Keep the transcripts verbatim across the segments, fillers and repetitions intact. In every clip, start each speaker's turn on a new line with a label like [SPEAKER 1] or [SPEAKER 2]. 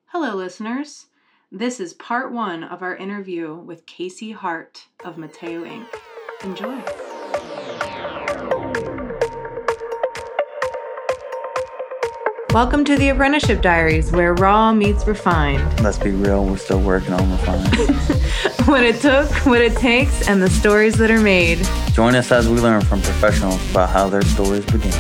[SPEAKER 1] Hello, listeners. This is part one of our interview with Casey Hart of Mateo Incorporated. Enjoy. Welcome to the Apprenticeship Diaries, where raw meets refined.
[SPEAKER 2] Let's be real, we're still working on refined.
[SPEAKER 1] What it took, what it takes, and the stories that are made.
[SPEAKER 2] Join us as we learn from professionals about how their stories began.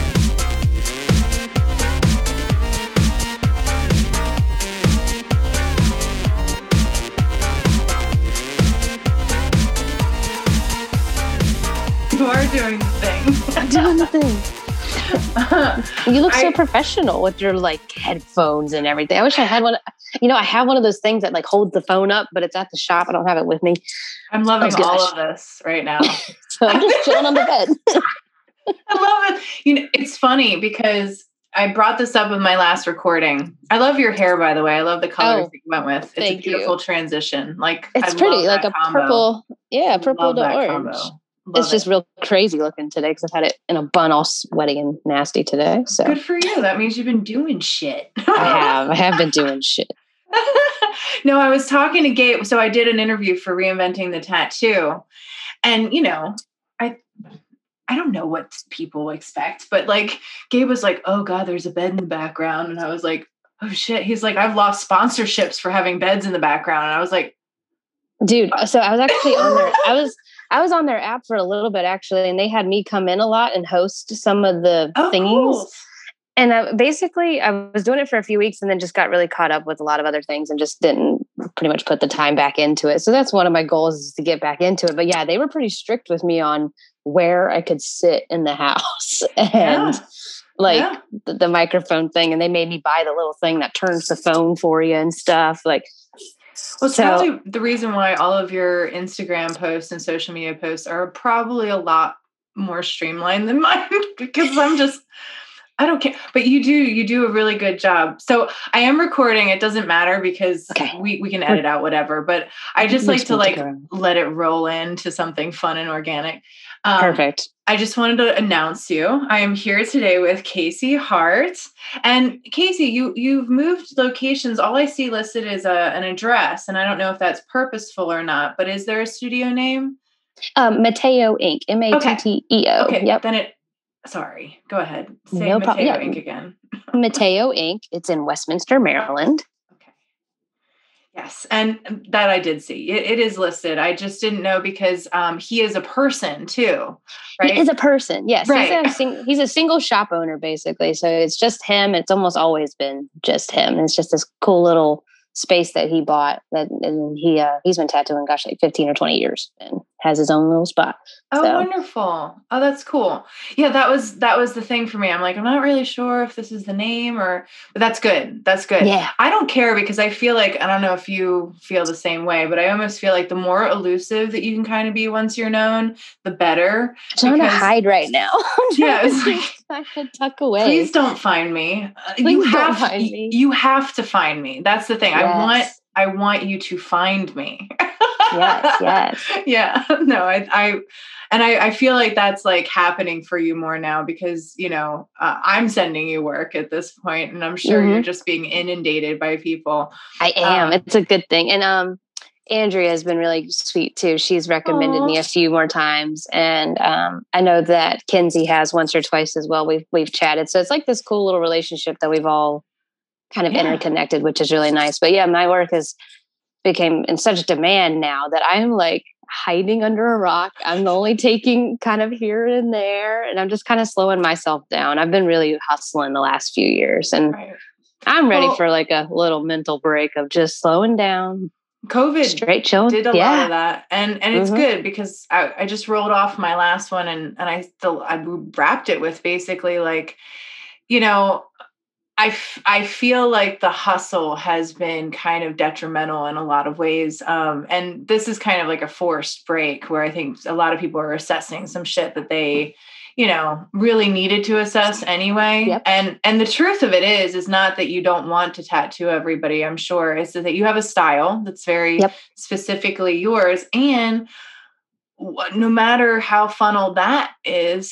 [SPEAKER 1] You are doing the thing.
[SPEAKER 3] I'm doing the thing. You look so I, professional with your like headphones and everything. I wish I had one. You know, I have one of those things that like holds the phone up, but it's at the shop. I don't have it with me.
[SPEAKER 1] I'm loving oh, all of this right now.
[SPEAKER 3] So I'm just chilling on the bed.
[SPEAKER 1] I love it. You know, it's funny because I brought this up with my last recording. I love your hair, by the way. I love the colors
[SPEAKER 3] oh,
[SPEAKER 1] that you went with. It's
[SPEAKER 3] thank
[SPEAKER 1] a beautiful
[SPEAKER 3] you.
[SPEAKER 1] transition. Like
[SPEAKER 3] it's
[SPEAKER 1] I
[SPEAKER 3] pretty,
[SPEAKER 1] love
[SPEAKER 3] like a
[SPEAKER 1] combo.
[SPEAKER 3] purple. Yeah, purple to orange.
[SPEAKER 1] Combo. Love
[SPEAKER 3] it's just
[SPEAKER 1] it.
[SPEAKER 3] real crazy looking today because I've had it in a bun all sweaty and nasty today. So
[SPEAKER 1] good for you. That means you've been doing shit.
[SPEAKER 3] I have. I have been doing shit.
[SPEAKER 1] No, I was talking to Gabe. So I did an interview for Reinventing the Tattoo. And, you know, I I don't know what people expect, but like Gabe was like, oh God, there's a bed in the background. And I was like, oh shit. He's like, I've lost sponsorships for having beds in the background. And I was like,
[SPEAKER 3] dude, so I was actually on there. I was I was on their app for a little bit actually, and they had me come in a lot and host some of the
[SPEAKER 1] oh,
[SPEAKER 3] thingies.
[SPEAKER 1] Cool.
[SPEAKER 3] And I, basically, I was doing it for a few weeks, and then just got really caught up with a lot of other things, and just didn't pretty much put the time back into it. So that's one of my goals is to get back into it. But yeah, they were pretty strict with me on where I could sit in the house and
[SPEAKER 1] yeah.
[SPEAKER 3] like
[SPEAKER 1] yeah.
[SPEAKER 3] the, the microphone thing, and they made me buy the little thing that turns the phone for you and stuff like.
[SPEAKER 1] Well, it's
[SPEAKER 3] so,
[SPEAKER 1] probably the reason why all of your Instagram posts and social media posts are probably a lot more streamlined than mine because I'm just, I don't care. But you do, you do a really good job. So I am recording. It doesn't matter because
[SPEAKER 3] okay.
[SPEAKER 1] we, we can edit out whatever, but I just like to like let it roll into something fun and organic. Um,
[SPEAKER 3] Perfect.
[SPEAKER 1] I just wanted to announce you. I am here today with Casey Hart. And Casey, you, you've moved locations. All I see listed is a, an address, and I don't know if that's purposeful or not, but is there a studio name?
[SPEAKER 3] Um, Mateo Incorporated. M A T T E O.
[SPEAKER 1] Okay.
[SPEAKER 3] Yep.
[SPEAKER 1] Then it, sorry, go ahead. Say
[SPEAKER 3] no
[SPEAKER 1] Mateo
[SPEAKER 3] problem. Yeah.
[SPEAKER 1] Incorporated again.
[SPEAKER 3] Mateo Incorporated. It's in Westminster, Maryland.
[SPEAKER 1] Yes. And that I did see. It, it is listed. I just didn't know because um, he is a person too, right?
[SPEAKER 3] He is a person. Yes.
[SPEAKER 1] Right.
[SPEAKER 3] He's, a sing- he's a single shop owner basically. So it's just him. It's almost always been just him. And it's just this cool little space that he bought that and he, uh, he's been tattooing, gosh, like fifteen or twenty years and has his own little spot.
[SPEAKER 1] Oh,
[SPEAKER 3] so.
[SPEAKER 1] Wonderful. Oh, that's cool. Yeah, that was, that was the thing for me. I'm like, I'm not really sure if this is the name or, but that's good. That's good.
[SPEAKER 3] Yeah.
[SPEAKER 1] I don't care because I feel like, I don't know if you feel the same way, but I almost feel like the more elusive that you can kind of be once you're known, the better.
[SPEAKER 3] I'm trying because, to hide right now.
[SPEAKER 1] Yeah. It's like,
[SPEAKER 3] I could tuck away.
[SPEAKER 1] Please don't find me.
[SPEAKER 3] Please
[SPEAKER 1] you
[SPEAKER 3] don't
[SPEAKER 1] have,
[SPEAKER 3] find me.
[SPEAKER 1] You have to find me. That's the thing.
[SPEAKER 3] Yes.
[SPEAKER 1] I want, I want you to find me.
[SPEAKER 3] Yes, yes.
[SPEAKER 1] Yeah. No, I, I, and I, I feel like that's like happening for you more now because, you know, uh, I'm sending you work at this point and I'm sure mm-hmm. you're just being inundated by people.
[SPEAKER 3] I am.
[SPEAKER 1] Um,
[SPEAKER 3] it's a good thing. And, um, Andrea has been really sweet too. She's recommended Aww. me a few more times. And, um, I know that Kenzie has once or twice as well. We've, we've chatted. So it's like this cool little relationship that we've all kind of yeah. interconnected, which is really nice. But yeah, my work has became in such demand now that I'm like hiding under a rock. I'm only taking kind of here and there, and I'm just kind of slowing myself down. I've been really hustling the last few years, and right. I'm ready well, for like a little mental break of just slowing down.
[SPEAKER 1] COVID
[SPEAKER 3] straight chilling.
[SPEAKER 1] did a
[SPEAKER 3] yeah.
[SPEAKER 1] lot of that, and and it's mm-hmm. good because I, I just rolled off my last one, and and I still I wrapped it with basically like, you know. I, f- I feel like the hustle has been kind of detrimental in a lot of ways. Um, and this is kind of like a forced break where I think a lot of people are assessing some shit that they, you know, really needed to assess anyway.
[SPEAKER 3] Yep.
[SPEAKER 1] And, and the truth of it is, is not that you don't want to tattoo everybody. I'm sure it's that you have a style that's very
[SPEAKER 3] yep.
[SPEAKER 1] specifically yours. And no matter how funnel that is,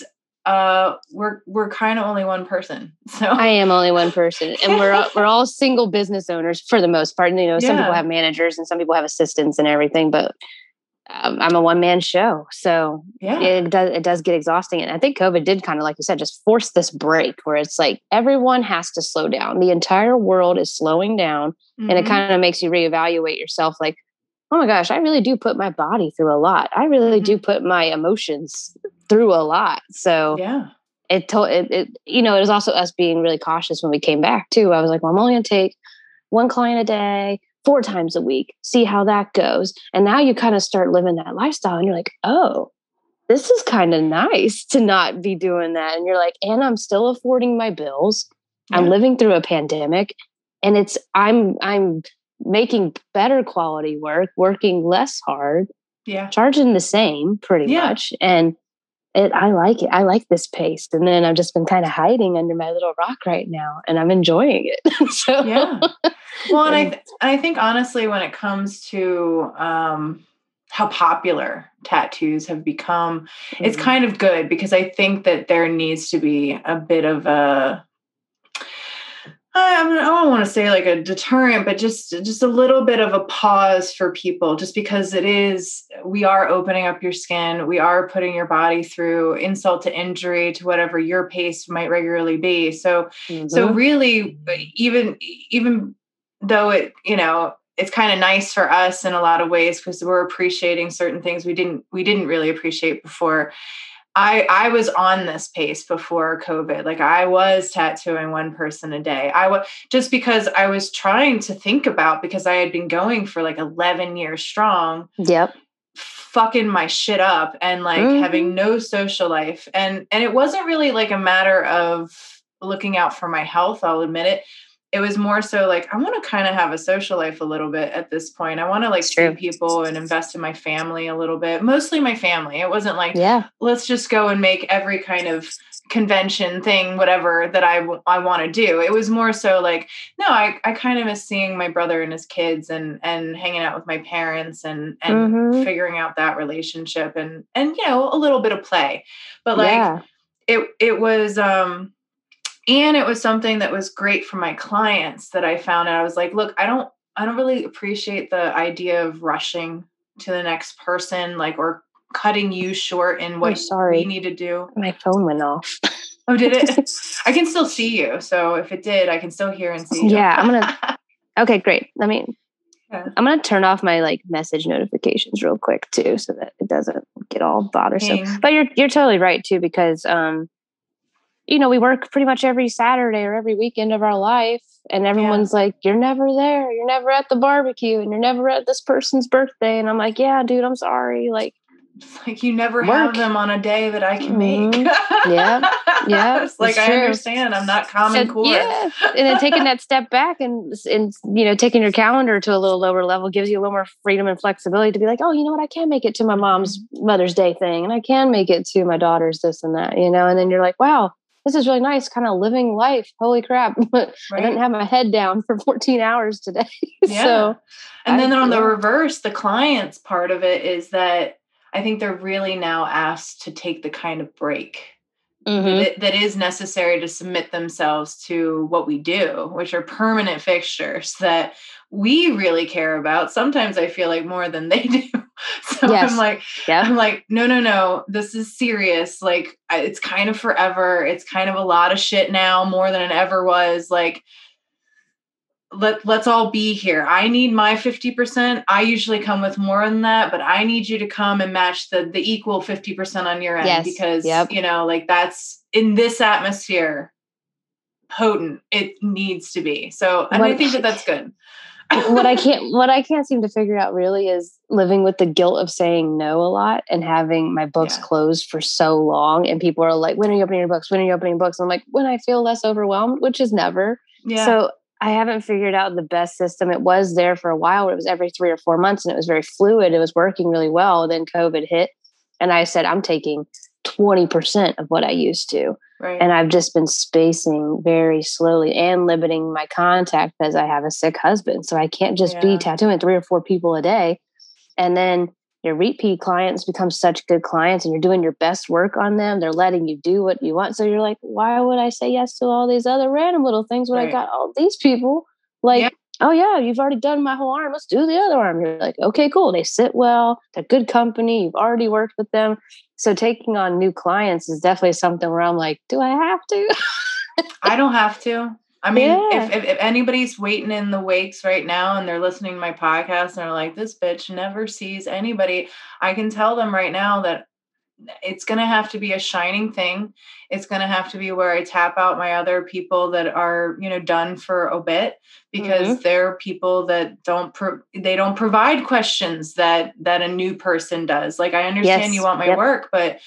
[SPEAKER 1] uh, we're, we're kind of only one person. So
[SPEAKER 3] I am only one person, and we're, all, we're all single business owners for the most part. And, you know, some
[SPEAKER 1] Yeah.
[SPEAKER 3] people have managers and some people have assistants and everything, but um, I'm a one man show. So
[SPEAKER 1] yeah,
[SPEAKER 3] it does, it does get exhausting. And I think COVID did kind of, like you said, just force this break where it's like, everyone has to slow down. The entire world is slowing down,
[SPEAKER 1] mm-hmm.
[SPEAKER 3] and it kind of makes you reevaluate yourself. Like, oh my gosh, I really do put my body through a lot. I really mm-hmm. do put my emotions through a lot. So
[SPEAKER 1] yeah,
[SPEAKER 3] it told it, it, you know, it was also us being really cautious when we came back too. I was like, well, I'm only going to take one client a day, four times a week, see how that goes. And now you kind of start living that lifestyle and you're like, oh, this is kind of nice to not be doing that. And you're like, and I'm still affording my bills. Yeah. I'm living through a pandemic, and it's, I'm, I'm making better quality work, working less hard,
[SPEAKER 1] yeah,
[SPEAKER 3] charging the same pretty yeah. much. And it, I like it. I like this pace. And then I've just been kind of hiding under my little rock right now, and I'm enjoying it. So
[SPEAKER 1] yeah. Well, and I, th- I think honestly, when it comes to, um, how popular tattoos have become, mm-hmm. it's kind of good, because I think that there needs to be a bit of a, I don't want to say like a deterrent, but just, just a little bit of a pause for people, just because it is, we are opening up your skin. We are putting your body through insult to injury to whatever your pace might regularly be. So, mm-hmm. so really, even, even though it, you know, it's kind of nice for us in a lot of ways, because we're appreciating certain things we didn't, we didn't really appreciate before. I, I was on this pace before COVID. Like, I was tattooing one person a day. I was, just because I was trying to think about, because I had been going for like eleven years strong.
[SPEAKER 3] Yep.
[SPEAKER 1] Fucking my shit up, and like mm-hmm. having no social life. And, and it wasn't really like a matter of looking out for my health. I'll admit it. It was more so like, I want to kind of have a social life a little bit at this point. I want to like
[SPEAKER 3] it's
[SPEAKER 1] see
[SPEAKER 3] true.
[SPEAKER 1] people and invest in my family a little bit, mostly my family. It wasn't like,
[SPEAKER 3] yeah,
[SPEAKER 1] let's just go and make every kind of convention thing, whatever that I, w- I want to do. It was more so like, no, I, I kind of miss seeing my brother and his kids, and, and hanging out with my parents, and, and mm-hmm. figuring out that relationship, and, and, you know, a little bit of play, but like
[SPEAKER 3] yeah.
[SPEAKER 1] it, it was, um, and it was something that was great for my clients that I found out. I was like, look, I don't, I don't really appreciate the idea of rushing to the next person, like, or cutting you short in what we need to do.
[SPEAKER 3] My phone went off.
[SPEAKER 1] Oh, did it? I can still see you. So if it did, I can still hear and see you.
[SPEAKER 3] Yeah, I'm going to, okay, great. I mean, yeah. I'm going to turn off my like message notifications real quick too, so that it doesn't get all bothersome. Dang. But you're, you're totally right too, because, um, you know, we work pretty much every Saturday or every weekend of our life, and everyone's yeah. like, you're never there. You're never at the barbecue, and you're never at this person's birthday. And I'm like, yeah, dude, I'm sorry. Like,
[SPEAKER 1] it's like you never work. have them on a day that I can mm-hmm. make.
[SPEAKER 3] yeah. Yeah.
[SPEAKER 1] It's like, I understand. I'm not common core.
[SPEAKER 3] Yeah. And then taking that step back and, and, you know, taking your calendar to a little lower level gives you a little more freedom and flexibility to be like, oh, you know what? I can make it to my mom's Mother's Day thing, and I can make it to my daughter's this and that, you know, and then you're like, wow, this is really nice, kind of living life. Holy crap. Right. I didn't have my head down for fourteen hours today.
[SPEAKER 1] Yeah.
[SPEAKER 3] So,
[SPEAKER 1] and then
[SPEAKER 3] I,
[SPEAKER 1] on
[SPEAKER 3] yeah.
[SPEAKER 1] the reverse, the client's part of it is that I think they're really now asked to take the kind of break mm-hmm. that, that is necessary to submit themselves to what we do, which are permanent fixtures that we really care about. Sometimes I feel like more than they do. So yes. I'm like, yeah. I'm like, no, no, no, this is serious. Like, I, it's kind of forever. It's kind of a lot of shit now, more than it ever was. Like, let, let's all be here. I need my fifty percent. I usually come with more than that, but I need you to come and match the, the equal fifty percent on your end, yes. because, yep. you know, like, that's in this atmosphere, potent. It needs to be. So, and what, I think that that's good.
[SPEAKER 3] what I can't, what I can't seem to figure out really is living with the guilt of saying no a lot and having my books yeah. closed for so long. And people are like, when are you opening your books? When are you opening books? And I'm like, when I feel less overwhelmed, which is never. Yeah. So I haven't figured out the best system. It was there for a while where it was every three or four months and it was very fluid. It was working really well. Then COVID hit and I said, I'm taking twenty percent of what I used to.
[SPEAKER 1] Right.
[SPEAKER 3] And I've just been spacing very slowly and limiting my contact because I have a sick husband. So I can't just yeah. be tattooing three or four people a day. And then your repeat clients become such good clients and you're doing your best work on them. They're letting you do what you want. So you're like, why would I say yes to all these other random little things when
[SPEAKER 1] Right.
[SPEAKER 3] I got all these people? Like,
[SPEAKER 1] Yeah.
[SPEAKER 3] oh yeah, you've already done my whole arm. Let's do the other arm. You're like, okay, cool. They sit well. They're good company. You've already worked with them. So taking on new clients is definitely something where I'm like, do I have to?
[SPEAKER 1] I don't have to. I mean,
[SPEAKER 3] Yeah.
[SPEAKER 1] if, if if anybody's waiting in the wakes right now and they're listening to my podcast and they're like, this bitch never sees anybody, I can tell them right now that it's going to have to be a shining thing. It's going to have to be where I tap out my other people that are, you know, done for a bit, because
[SPEAKER 3] Mm-hmm.
[SPEAKER 1] they're people that don't, pro- they don't provide questions that, that a new person does. Like, I understand
[SPEAKER 3] Yes.
[SPEAKER 1] you want my
[SPEAKER 3] Yep.
[SPEAKER 1] work, but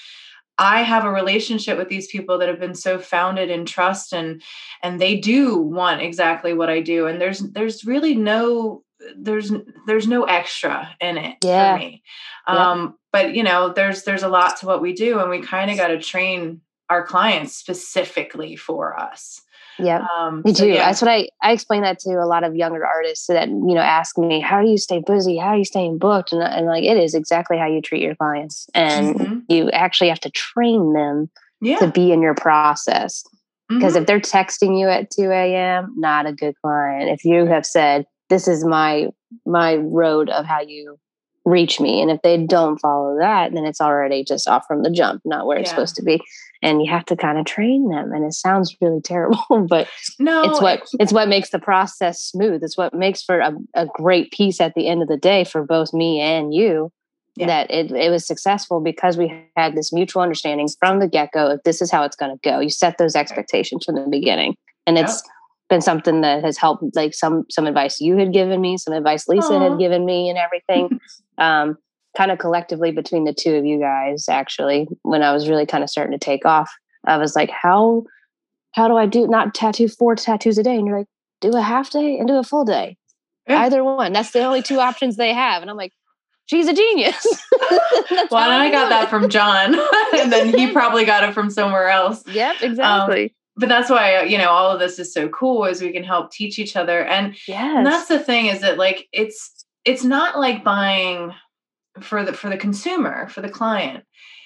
[SPEAKER 1] I have a relationship with these people that have been so founded in trust, and, and they do want exactly what I do. And there's, there's really no, there's, there's no extra in it
[SPEAKER 3] Yeah.
[SPEAKER 1] for me.
[SPEAKER 3] Yep.
[SPEAKER 1] Um, but you know, there's, there's a lot to what we do, and we kind of got to train our clients specifically for us.
[SPEAKER 3] Yep.
[SPEAKER 1] Um,
[SPEAKER 3] Me
[SPEAKER 1] so
[SPEAKER 3] too.
[SPEAKER 1] yeah.
[SPEAKER 3] That's what I, I explain that to a lot of younger artists that, you know, ask me, how do you stay busy? How are you staying booked? And, and like, it is exactly how you treat your clients. And
[SPEAKER 1] Mm-hmm.
[SPEAKER 3] you actually have to train them
[SPEAKER 1] Yeah.
[SPEAKER 3] to be in your process. Because
[SPEAKER 1] Mhm.
[SPEAKER 3] if they're texting you at two a.m., not a good client. If you have said, this is my, my road of how you reach me. And if they don't follow that, then it's already just off from the jump, not where it's
[SPEAKER 1] Yeah.
[SPEAKER 3] supposed to be. And you have to kind of train them. And it sounds really terrible, but
[SPEAKER 1] No,
[SPEAKER 3] it's what
[SPEAKER 1] it-
[SPEAKER 3] it's what makes the process smooth. It's what makes for a, a great piece at the end of the day for both me and you.
[SPEAKER 1] Yeah.
[SPEAKER 3] That it, it was successful because we had this mutual understanding from the get-go of this is how it's going to go. You set those expectations from the beginning. And
[SPEAKER 1] Yep.
[SPEAKER 3] it's been something that has helped, like some some advice you had given me, some advice Lisa
[SPEAKER 1] Aw.
[SPEAKER 3] had given me and everything. um, kind of collectively between the two of you guys, actually, when I was really kind of starting to take off, I was like, how how do I do not tattoo four tattoos a day? And you're like, do a half day and do a full day.
[SPEAKER 1] Yeah.
[SPEAKER 3] Either one. That's the only two options they have. And I'm like, she's a genius. That's
[SPEAKER 1] Well,
[SPEAKER 3] how
[SPEAKER 1] and I
[SPEAKER 3] do
[SPEAKER 1] got
[SPEAKER 3] it.
[SPEAKER 1] that from John, and then he probably got it from somewhere else.
[SPEAKER 3] Yep, exactly.
[SPEAKER 1] Um, but that's why, you know, all of this is so cool, is we can help teach each other. And,
[SPEAKER 3] yes.
[SPEAKER 1] and that's the thing, is that like, it's, it's not like buying for the, for the consumer, for the client.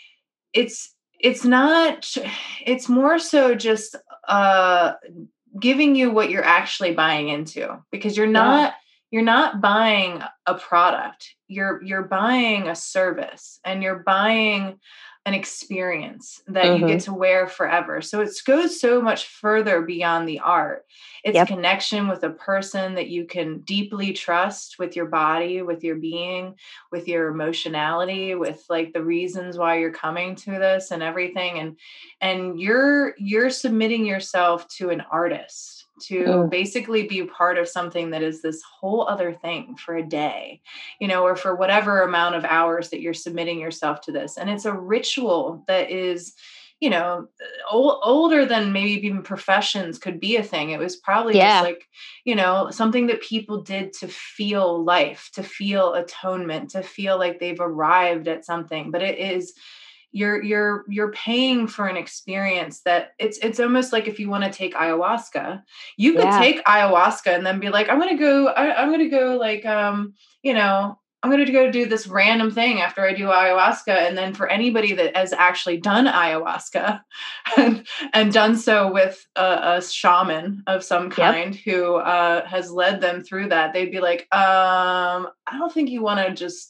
[SPEAKER 1] It's, it's not, it's more so just, uh, giving you what you're actually buying into, because you're not, you're not buying a product. You're, you're buying a service, and you're buying an experience that
[SPEAKER 3] Mhm.
[SPEAKER 1] you get to wear forever. So it goes so much further beyond the art. It's
[SPEAKER 3] Yep.
[SPEAKER 1] connection with a person that you can deeply trust, with your body, with your being, with your emotionality, with like the reasons why you're coming to this and everything. And, and you're, you're submitting yourself to an artist to
[SPEAKER 3] Mm.
[SPEAKER 1] basically be part of something that is this whole other thing for a day, you know, or for whatever amount of hours that you're submitting yourself to this. And it's a ritual that is, you know, old, older than maybe even professions could be a thing. It was probably
[SPEAKER 3] Yeah.
[SPEAKER 1] just like, you know, something that people did to feel life, to feel atonement, to feel like they've arrived at something. But it is, you're you're you're paying for an experience that it's it's almost like if you want to take ayahuasca, you could
[SPEAKER 3] Yeah.
[SPEAKER 1] take ayahuasca and then be like, I'm gonna go, I, I'm gonna go like um, you know, I'm gonna go do this random thing after I do ayahuasca. And then for anybody that has actually done ayahuasca and, and done so with a, a shaman of some kind who uh, has led them through that, they'd be like, um, I don't think you want to just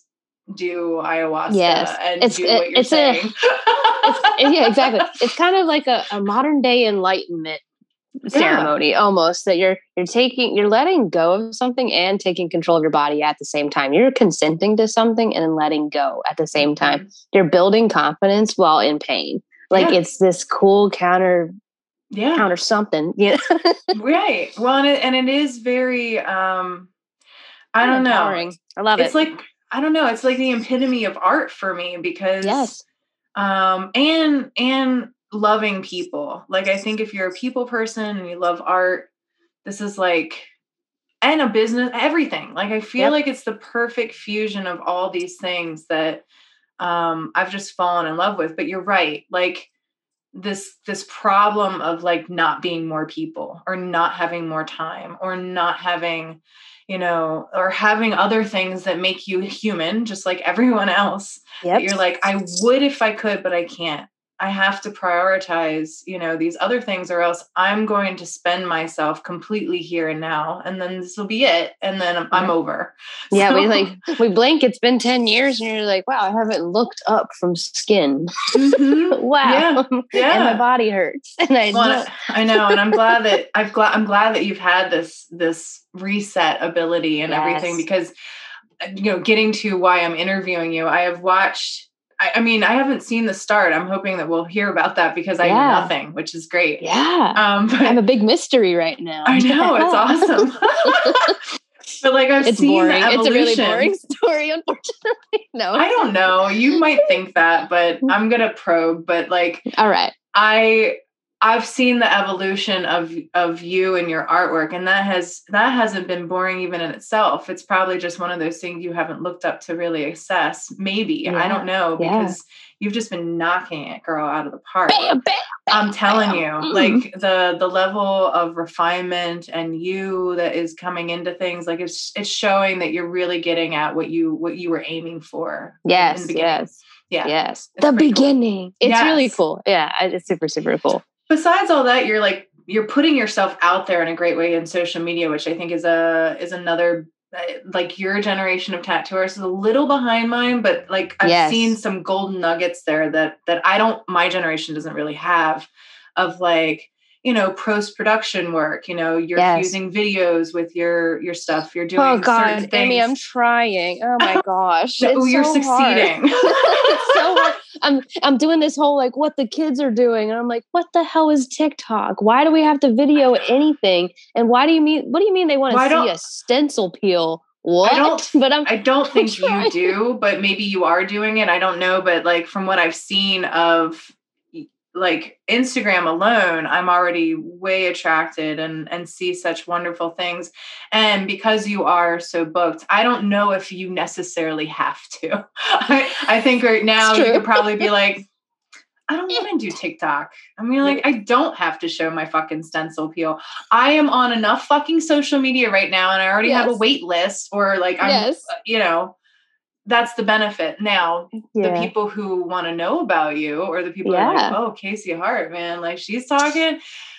[SPEAKER 1] do ayahuasca
[SPEAKER 3] Yes.
[SPEAKER 1] and
[SPEAKER 3] It's-
[SPEAKER 1] do what you're
[SPEAKER 3] it's a-
[SPEAKER 1] saying.
[SPEAKER 3] It's, yeah, exactly. It's kind of like a, a modern day enlightenment ceremony, almost, that you're you're taking you're letting go of something and taking control of your body at the same time. You're consenting to something and then letting go at the same time. You're building confidence while in pain. Like
[SPEAKER 1] Yeah.
[SPEAKER 3] it's this cool counter
[SPEAKER 1] Yeah.
[SPEAKER 3] counter something. Yeah.
[SPEAKER 1] Right. Well, and it, and it is very, um, I don't know.
[SPEAKER 3] Empowering. I love
[SPEAKER 1] It's
[SPEAKER 3] it.
[SPEAKER 1] like, I don't know. It's like the epitome of art for me, because,
[SPEAKER 3] Yes.
[SPEAKER 1] um, and, and loving people. Like, I think if you're a people person and you love art, this is like, and a business, everything. Like, I feel
[SPEAKER 3] Yep.
[SPEAKER 1] like it's the perfect fusion of all these things that, um, I've just fallen in love with. But you're right. Like, this this problem of like not being more people, or not having more time, or not having, you know, or having other things that make you human, just like everyone else.
[SPEAKER 3] Yep.
[SPEAKER 1] That you're like, I would if I could, but I can't. I have to prioritize, you know, these other things, or else I'm going to spend myself completely here and now, and then this will be it, and then I'm, I'm over.
[SPEAKER 3] Yeah,
[SPEAKER 1] So,
[SPEAKER 3] we like we blink. It's been ten years, and you're like, wow, I haven't looked up from skin.
[SPEAKER 1] Mm-hmm.
[SPEAKER 3] Wow,
[SPEAKER 1] yeah, yeah,
[SPEAKER 3] and my body hurts, and I
[SPEAKER 1] well, I know, and I'm glad that I've glad I'm glad that you've had this this reset ability and yes. everything, because you know, getting to why I'm interviewing you, I have watched. I, I mean, I haven't seen the start. I'm hoping that we'll hear about that, because I yeah. know nothing, which is great.
[SPEAKER 3] Yeah.
[SPEAKER 1] Um, but
[SPEAKER 3] I'm a big mystery right now.
[SPEAKER 1] I know, it's awesome. But like I've
[SPEAKER 3] it's
[SPEAKER 1] seen
[SPEAKER 3] boring.
[SPEAKER 1] the evolution.
[SPEAKER 3] It's a really boring story, unfortunately. No.
[SPEAKER 1] I don't know. You might think that, but I'm gonna probe. But like,
[SPEAKER 3] all right.
[SPEAKER 1] I I've seen the evolution of of you and your artwork, and that has that hasn't been boring even in itself. It's probably just one of those things you haven't looked up to really assess. Maybe yeah. I don't know, because yeah. you've just been knocking it, girl, out of the park.
[SPEAKER 3] Bam, bam, bam,
[SPEAKER 1] I'm telling
[SPEAKER 3] bam.
[SPEAKER 1] you,
[SPEAKER 3] Mm.
[SPEAKER 1] like the the level of refinement and you that is coming into things, like it's it's showing that you're really getting at what you what you were aiming for.
[SPEAKER 3] Yes,
[SPEAKER 1] in the beginning.
[SPEAKER 3] yes,
[SPEAKER 1] yeah,
[SPEAKER 3] yes. The beginning. Cool. It's yes. really cool. Yeah, it's super super cool.
[SPEAKER 1] Besides all that, you're like, you're putting yourself out there in a great way in social media, which I think is a, is another, like your generation of tattooers is a little behind mine, but like I've yes. seen some golden nuggets there that, that I don't, my generation doesn't really have, of like, you know, post-production work, you know, you're yes. fusing videos with your, your stuff. You're doing
[SPEAKER 3] oh God,
[SPEAKER 1] certain things.
[SPEAKER 3] Amy, I'm trying. Oh my gosh.
[SPEAKER 1] no,
[SPEAKER 3] it's
[SPEAKER 1] you're
[SPEAKER 3] so
[SPEAKER 1] succeeding.
[SPEAKER 3] it's so hard. I'm, I'm doing this whole, like what the kids are doing. And I'm like, what the hell is TikTok? Why do we have to video anything? And why do you mean, what do you mean they want to see a stencil peel? What?
[SPEAKER 1] I don't,
[SPEAKER 3] but I'm,
[SPEAKER 1] I don't think
[SPEAKER 3] I'm
[SPEAKER 1] you do, but maybe you are doing it. I don't know. But like from what I've seen of like Instagram alone, I'm already way attracted and, and see such wonderful things. And because you are so booked, I don't know if you necessarily have to. I, I think right now you could probably be like, I don't want to do TikTok. I mean, like, I don't have to show my fucking stencil peel. I am on enough fucking social media right now, and I already yes. have a wait list, or like, I'm, yes. you know, that's the benefit. Now, yeah. the people who want to know about you, or the people yeah. who are like, oh, Casey Hart, man, like she's talking.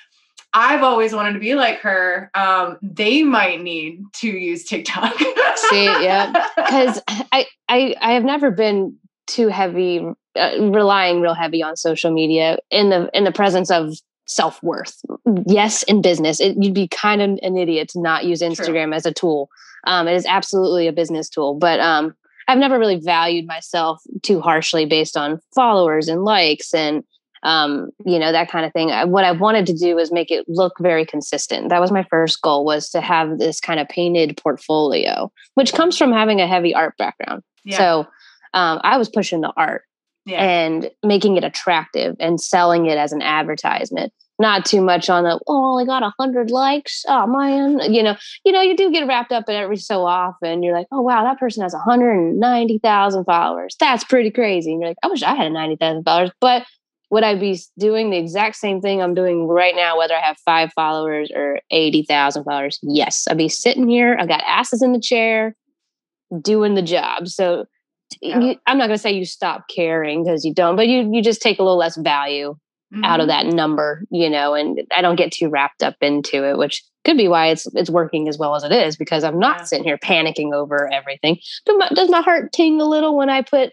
[SPEAKER 1] I've always wanted to be like her. Um, they might need to use TikTok.
[SPEAKER 3] See, yeah. Because I, I, I have never been too heavy, uh, relying real heavy on social media in the, in the presence of self-worth. Yes. In business, it, you'd be kind of an idiot to not use Instagram True. As a tool. Um, it is absolutely a business tool, but, um, I've never really valued myself too harshly based on followers and likes and, um, you know, that kind of thing. I, what I wanted to do was make it look very consistent. That was my first goal, was to have this kind of painted portfolio, which comes from having a heavy art background. Yeah. So um, I was pushing the art yeah. and making it attractive and selling it as an advertisement. Not too much on the, oh, I only got a hundred likes. Oh man. You know, you know, you do get wrapped up in it every so often. You're like, oh wow, that person has one hundred ninety thousand followers. That's pretty crazy. And you're like, I wish I had ninety thousand followers. But would I be doing the exact same thing I'm doing right now, whether I have five followers or eighty thousand followers? Yes. I'd be sitting here. I've got asses in the chair doing the job. So yeah. you, I'm not going to say you stop caring, because you don't, but you, you just take a little less value Mm-hmm. out of that number, you know, and I don't get too wrapped up into it, which could be why it's it's working as well as it is, because I'm not yeah. sitting here panicking over everything. Does my, does my heart ting a little when I put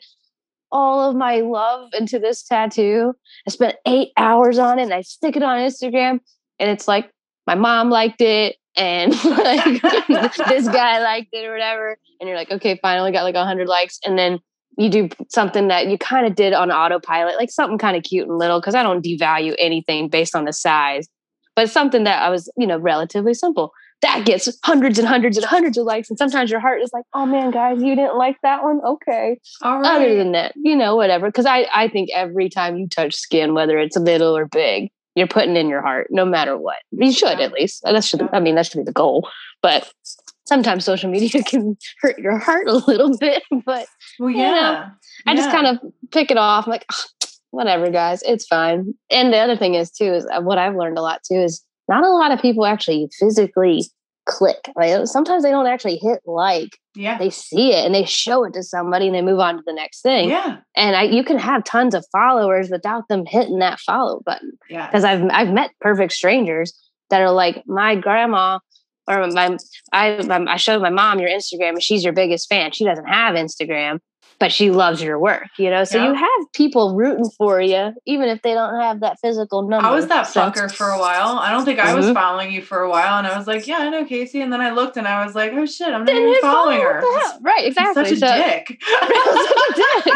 [SPEAKER 3] all of my love into this tattoo? I spent eight hours on it and I stick it on Instagram, and it's like my mom liked it and like this guy liked it or whatever, and you're like, okay, finally got like a hundred likes, and then you do something that you kind of did on autopilot, like something kind of cute and little, because I don't devalue anything based on the size, but something that I was, you know, relatively simple. That gets hundreds and hundreds and hundreds of likes. And sometimes your heart is like, oh man, guys, you didn't like that one? Okay.
[SPEAKER 1] All right.
[SPEAKER 3] Other than that, you know, whatever. Because I, I think every time you touch skin, whether it's little or big, you're putting in your heart, no matter what. You should yeah. at least. That should, I mean, that should be the goal. But sometimes social media can hurt your heart a little bit, but
[SPEAKER 1] well, yeah,
[SPEAKER 3] you know, I
[SPEAKER 1] yeah.
[SPEAKER 3] just kind of pick it off. I'm like, oh, whatever, guys, it's fine. And the other thing is too, is what I've learned a lot too, is not a lot of people actually physically click. Right? Sometimes they don't actually hit like.
[SPEAKER 1] Yeah.
[SPEAKER 3] They see it and they show it to somebody and they move on to the next thing.
[SPEAKER 1] Yeah.
[SPEAKER 3] And I, you can have tons of followers without them hitting that follow button.
[SPEAKER 1] Yeah.
[SPEAKER 3] Because I've I've met perfect strangers that are like, my grandma or my I I showed my mom your Instagram and she's your biggest fan. She doesn't have Instagram, but she loves your work, you know? So yeah. you have people rooting for you, even if they don't have that physical number.
[SPEAKER 1] I was that
[SPEAKER 3] so.
[SPEAKER 1] fucker for a while. I don't think I was mm-hmm. following you for a while. And I was like, yeah, I know Casey. And then I looked and I was like, oh shit, I'm not even following her.
[SPEAKER 3] Right, exactly.
[SPEAKER 1] I'm such a
[SPEAKER 3] so,
[SPEAKER 1] dick.
[SPEAKER 3] such a dick.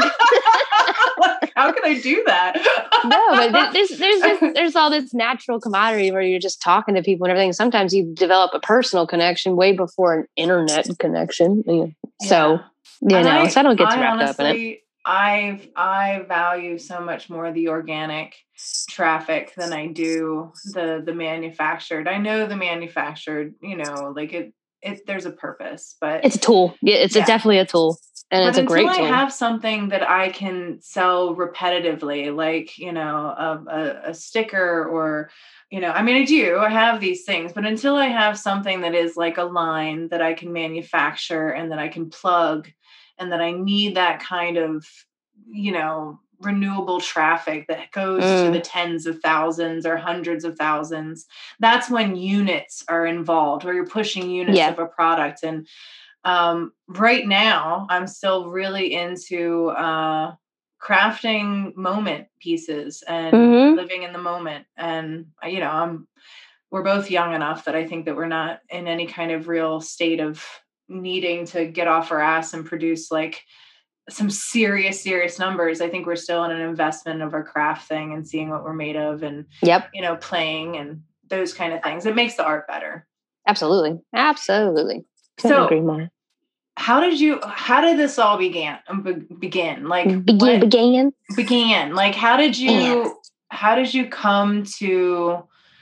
[SPEAKER 1] Like, how can I do that?
[SPEAKER 3] No, but there's, there's, just, there's all this natural camaraderie where you're just talking to people and everything. Sometimes you develop a personal connection way before an internet connection. So, yeah. you
[SPEAKER 1] and
[SPEAKER 3] know,
[SPEAKER 1] I,
[SPEAKER 3] so I don't get too
[SPEAKER 1] I
[SPEAKER 3] wrapped
[SPEAKER 1] honestly,
[SPEAKER 3] up in it.
[SPEAKER 1] I I value so much more the organic traffic than I do the the manufactured. I know the manufactured, you know, like it it there's a purpose, but
[SPEAKER 3] it's a tool. Yeah, it's yeah. a, definitely a tool, and
[SPEAKER 1] but
[SPEAKER 3] it's a great
[SPEAKER 1] until
[SPEAKER 3] tool.
[SPEAKER 1] I have something that I can sell repetitively, like you know, a, a, a sticker or. You know, I mean, I do, I have these things, but until I have something that is like a line that I can manufacture and that I can plug and that I need that kind of, you know, renewable traffic that goes mm. to the tens of thousands or hundreds of thousands, that's when units are involved, where you're pushing units yeah. of a product. And um, right now, I'm still really into uh, crafting moment pieces and mm-hmm. living in the moment. And, you know, I'm, we're both young enough that I think that we're not in any kind of real state of needing to get off our ass and produce like some serious, serious numbers. I think we're still in an investment of our craft thing and seeing what we're made of and,
[SPEAKER 3] yep.
[SPEAKER 1] you know, playing and those kind of things. It makes the art better.
[SPEAKER 3] Absolutely. Absolutely. Couldn't
[SPEAKER 1] so,
[SPEAKER 3] agree more.
[SPEAKER 1] How did you, how did this all began, be, begin? Like
[SPEAKER 3] begin,
[SPEAKER 1] what,
[SPEAKER 3] began,
[SPEAKER 1] began, like, how did you, yeah. how did you come to,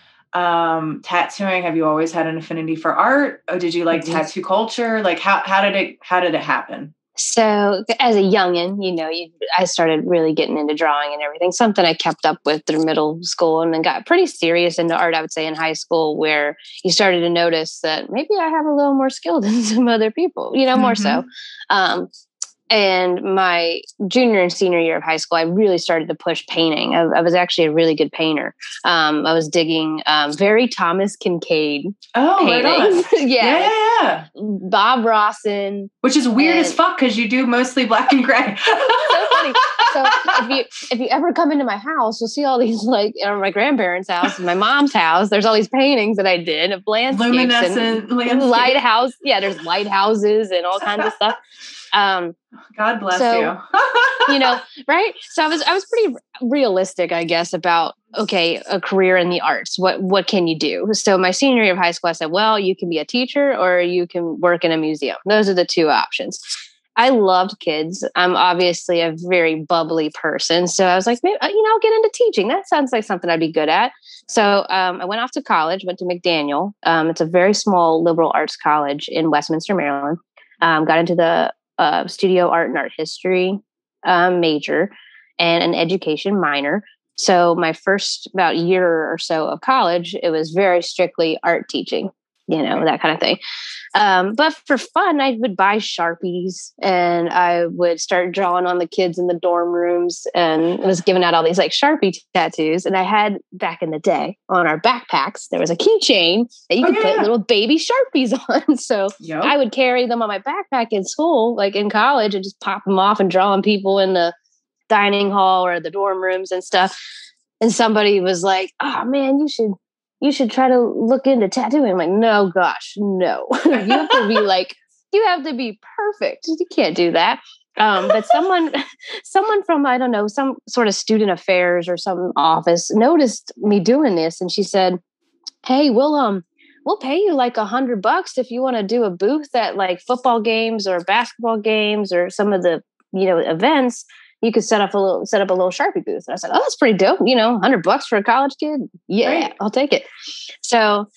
[SPEAKER 1] um, tattooing? Have you always had an affinity for art? Or did you like mm-hmm. tattoo culture? Like how, how did it, how did it happen?
[SPEAKER 3] So as a youngin, you know, you, I started really getting into drawing and everything, something I kept up with through middle school and then got pretty serious into art, I would say, in high school, where you started to notice that maybe I have a little more skill than some other people, you know, mm-hmm. more so. Um, and my junior and senior year of high school, I really started to push painting. I, I was actually a really good painter. Um, I was digging um, very Thomas Kincaid
[SPEAKER 1] oh,
[SPEAKER 3] paintings.
[SPEAKER 1] Right on.
[SPEAKER 3] yeah,
[SPEAKER 1] yeah, yeah.
[SPEAKER 3] Bob Rossen.
[SPEAKER 1] Which is weird and, as fuck because you do mostly black and gray.
[SPEAKER 3] So funny. So if you if you ever come into my house, you'll see all these, like, or my grandparents' house and my mom's house. There's all these paintings that I did of landscapes
[SPEAKER 1] luminescent
[SPEAKER 3] and
[SPEAKER 1] landscape.
[SPEAKER 3] lighthouse. Yeah, there's lighthouses and all kinds of stuff. Um,
[SPEAKER 1] God bless
[SPEAKER 3] so,
[SPEAKER 1] you.
[SPEAKER 3] You know, right? So I was I was pretty realistic, I guess, about okay, a career in the arts. What what can you do? So my senior year of high school, I said, well, you can be a teacher or you can work in a museum. Those are the two options. I loved kids. I'm obviously a very bubbly person. So I was like, maybe, you know, I'll get into teaching. That sounds like something I'd be good at. So um, I went off to college, went to McDaniel. Um, it's a very small liberal arts college in Westminster, Maryland. Um, got into the uh, studio art and art history um, major and an education minor. So my first about year or so of college, it was very strictly art teaching, you know, that kind of thing. Um, but for fun, I would buy Sharpies and I would start drawing on the kids in the dorm rooms and was giving out all these like Sharpie tattoos. And I had back in the day on our backpacks, there was a keychain that you
[SPEAKER 1] oh,
[SPEAKER 3] could
[SPEAKER 1] yeah.
[SPEAKER 3] put little baby Sharpies on. So
[SPEAKER 1] yep.
[SPEAKER 3] I would carry them on my backpack in school, like in college, and just pop them off and draw on people in the dining hall or the dorm rooms and stuff. And somebody was like, oh man, you should you should try to look into tattooing. I'm like, no, gosh, no. You have to be like, you have to be perfect. You can't do that. Um, but someone, someone from, I don't know, some sort of student affairs or some office noticed me doing this. And she said, hey, we'll, um, we'll pay you like a hundred bucks if you want to do a booth at like football games or basketball games or some of the, you know, events. You could set up a little, set up a little Sharpie booth. And I said, oh, that's pretty dope. You know, hundred bucks for a college kid. Yeah, right. I'll take it. So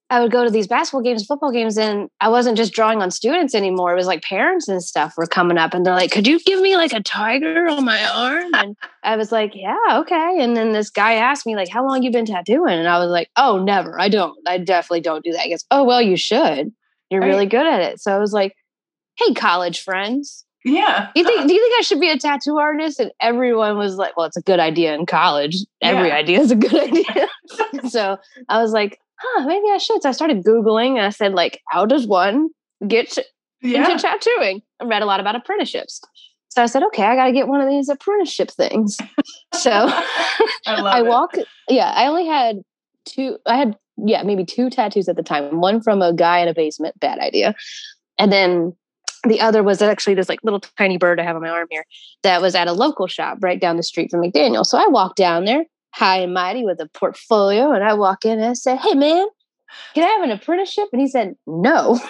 [SPEAKER 3] I would go to these basketball games, football games, and I wasn't just drawing on students anymore. It was like parents and stuff were coming up and they're like, could you give me like a tiger on my arm? And I was like, yeah, okay. And then this guy asked me like, how long you been tattooing? And I was like, oh, never. I don't. I definitely don't do that. He goes, oh, well, you should. You're right. really good at it. So I was like, hey, college friends.
[SPEAKER 1] Yeah.
[SPEAKER 3] You think, do you think I should be a tattoo artist? And everyone was like, well, it's a good idea in college. Every yeah. idea is a good idea. So I was like, huh, maybe I should. So I started Googling and I said, like, how does one get to, yeah. into tattooing? I read a lot about apprenticeships. So I said, okay, I got to get one of these apprenticeship things. So I, I walk. Yeah, I only had two. I had, yeah, maybe two tattoos at the time. One from a guy in a basement. Bad idea. And then the other was actually this like little tiny bird I have on my arm here that was at a local shop right down the street from McDaniel. So I walked down there, high and mighty with a portfolio. And I walk in and I said, hey, man, can I have an apprenticeship? And he said, no.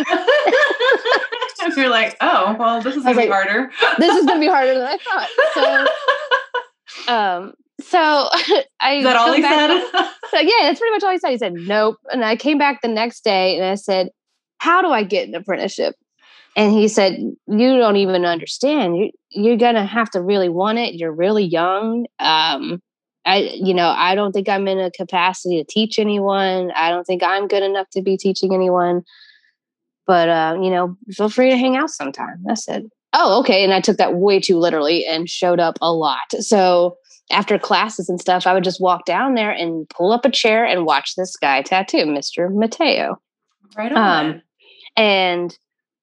[SPEAKER 1] And you're like, oh, well, this is going to be like, harder.
[SPEAKER 3] This is going to be harder than I thought. So, um, so I.
[SPEAKER 1] Is that all he said?
[SPEAKER 3] So, yeah, that's pretty much all he said. He said, nope. And I came back the next day and I said, how do I get an apprenticeship? And he said, you don't even understand. You, you're going to have to really want it. You're really young. Um, I, you know, I don't think I'm in a capacity to teach anyone. I don't think I'm good enough to be teaching anyone. But, uh, you know, feel free to hang out sometime. I said, oh, okay. And I took that way too literally and showed up a lot. So after classes and stuff, I would just walk down there and pull up a chair and watch this guy tattoo, Mister Mateo.
[SPEAKER 1] Right on. Um,
[SPEAKER 3] and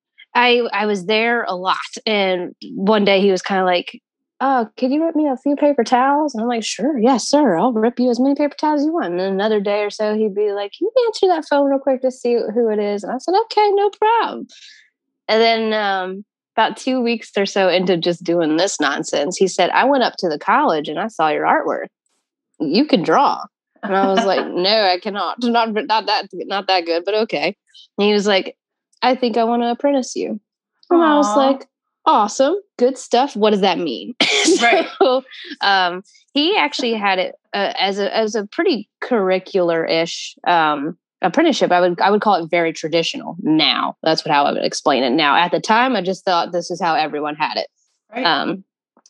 [SPEAKER 3] I I was there a lot. And one day he was kind of like, oh, can you rip me a few paper towels? And I'm like, sure, yes, sir. I'll rip you as many paper towels as you want. And then another day or so, he'd be like, can you answer that phone real quick to see who it is? And I said, okay, no problem. And then um, about two weeks or so into just doing this nonsense, he said, I went up to the college and I saw your artwork. You can draw. And I was like, no, I cannot. Not, not that not that good, but okay. And he was like, I think I want to apprentice you. And Aww. I was like, awesome. Good stuff. What does that mean?
[SPEAKER 1] Right.
[SPEAKER 3] So, um, he actually had it uh, as a as a pretty curricular-ish um, apprenticeship. I would I would call it very traditional now. That's what how I would explain it now. At the time, I just thought this is how everyone had it.
[SPEAKER 1] Right.
[SPEAKER 3] Um,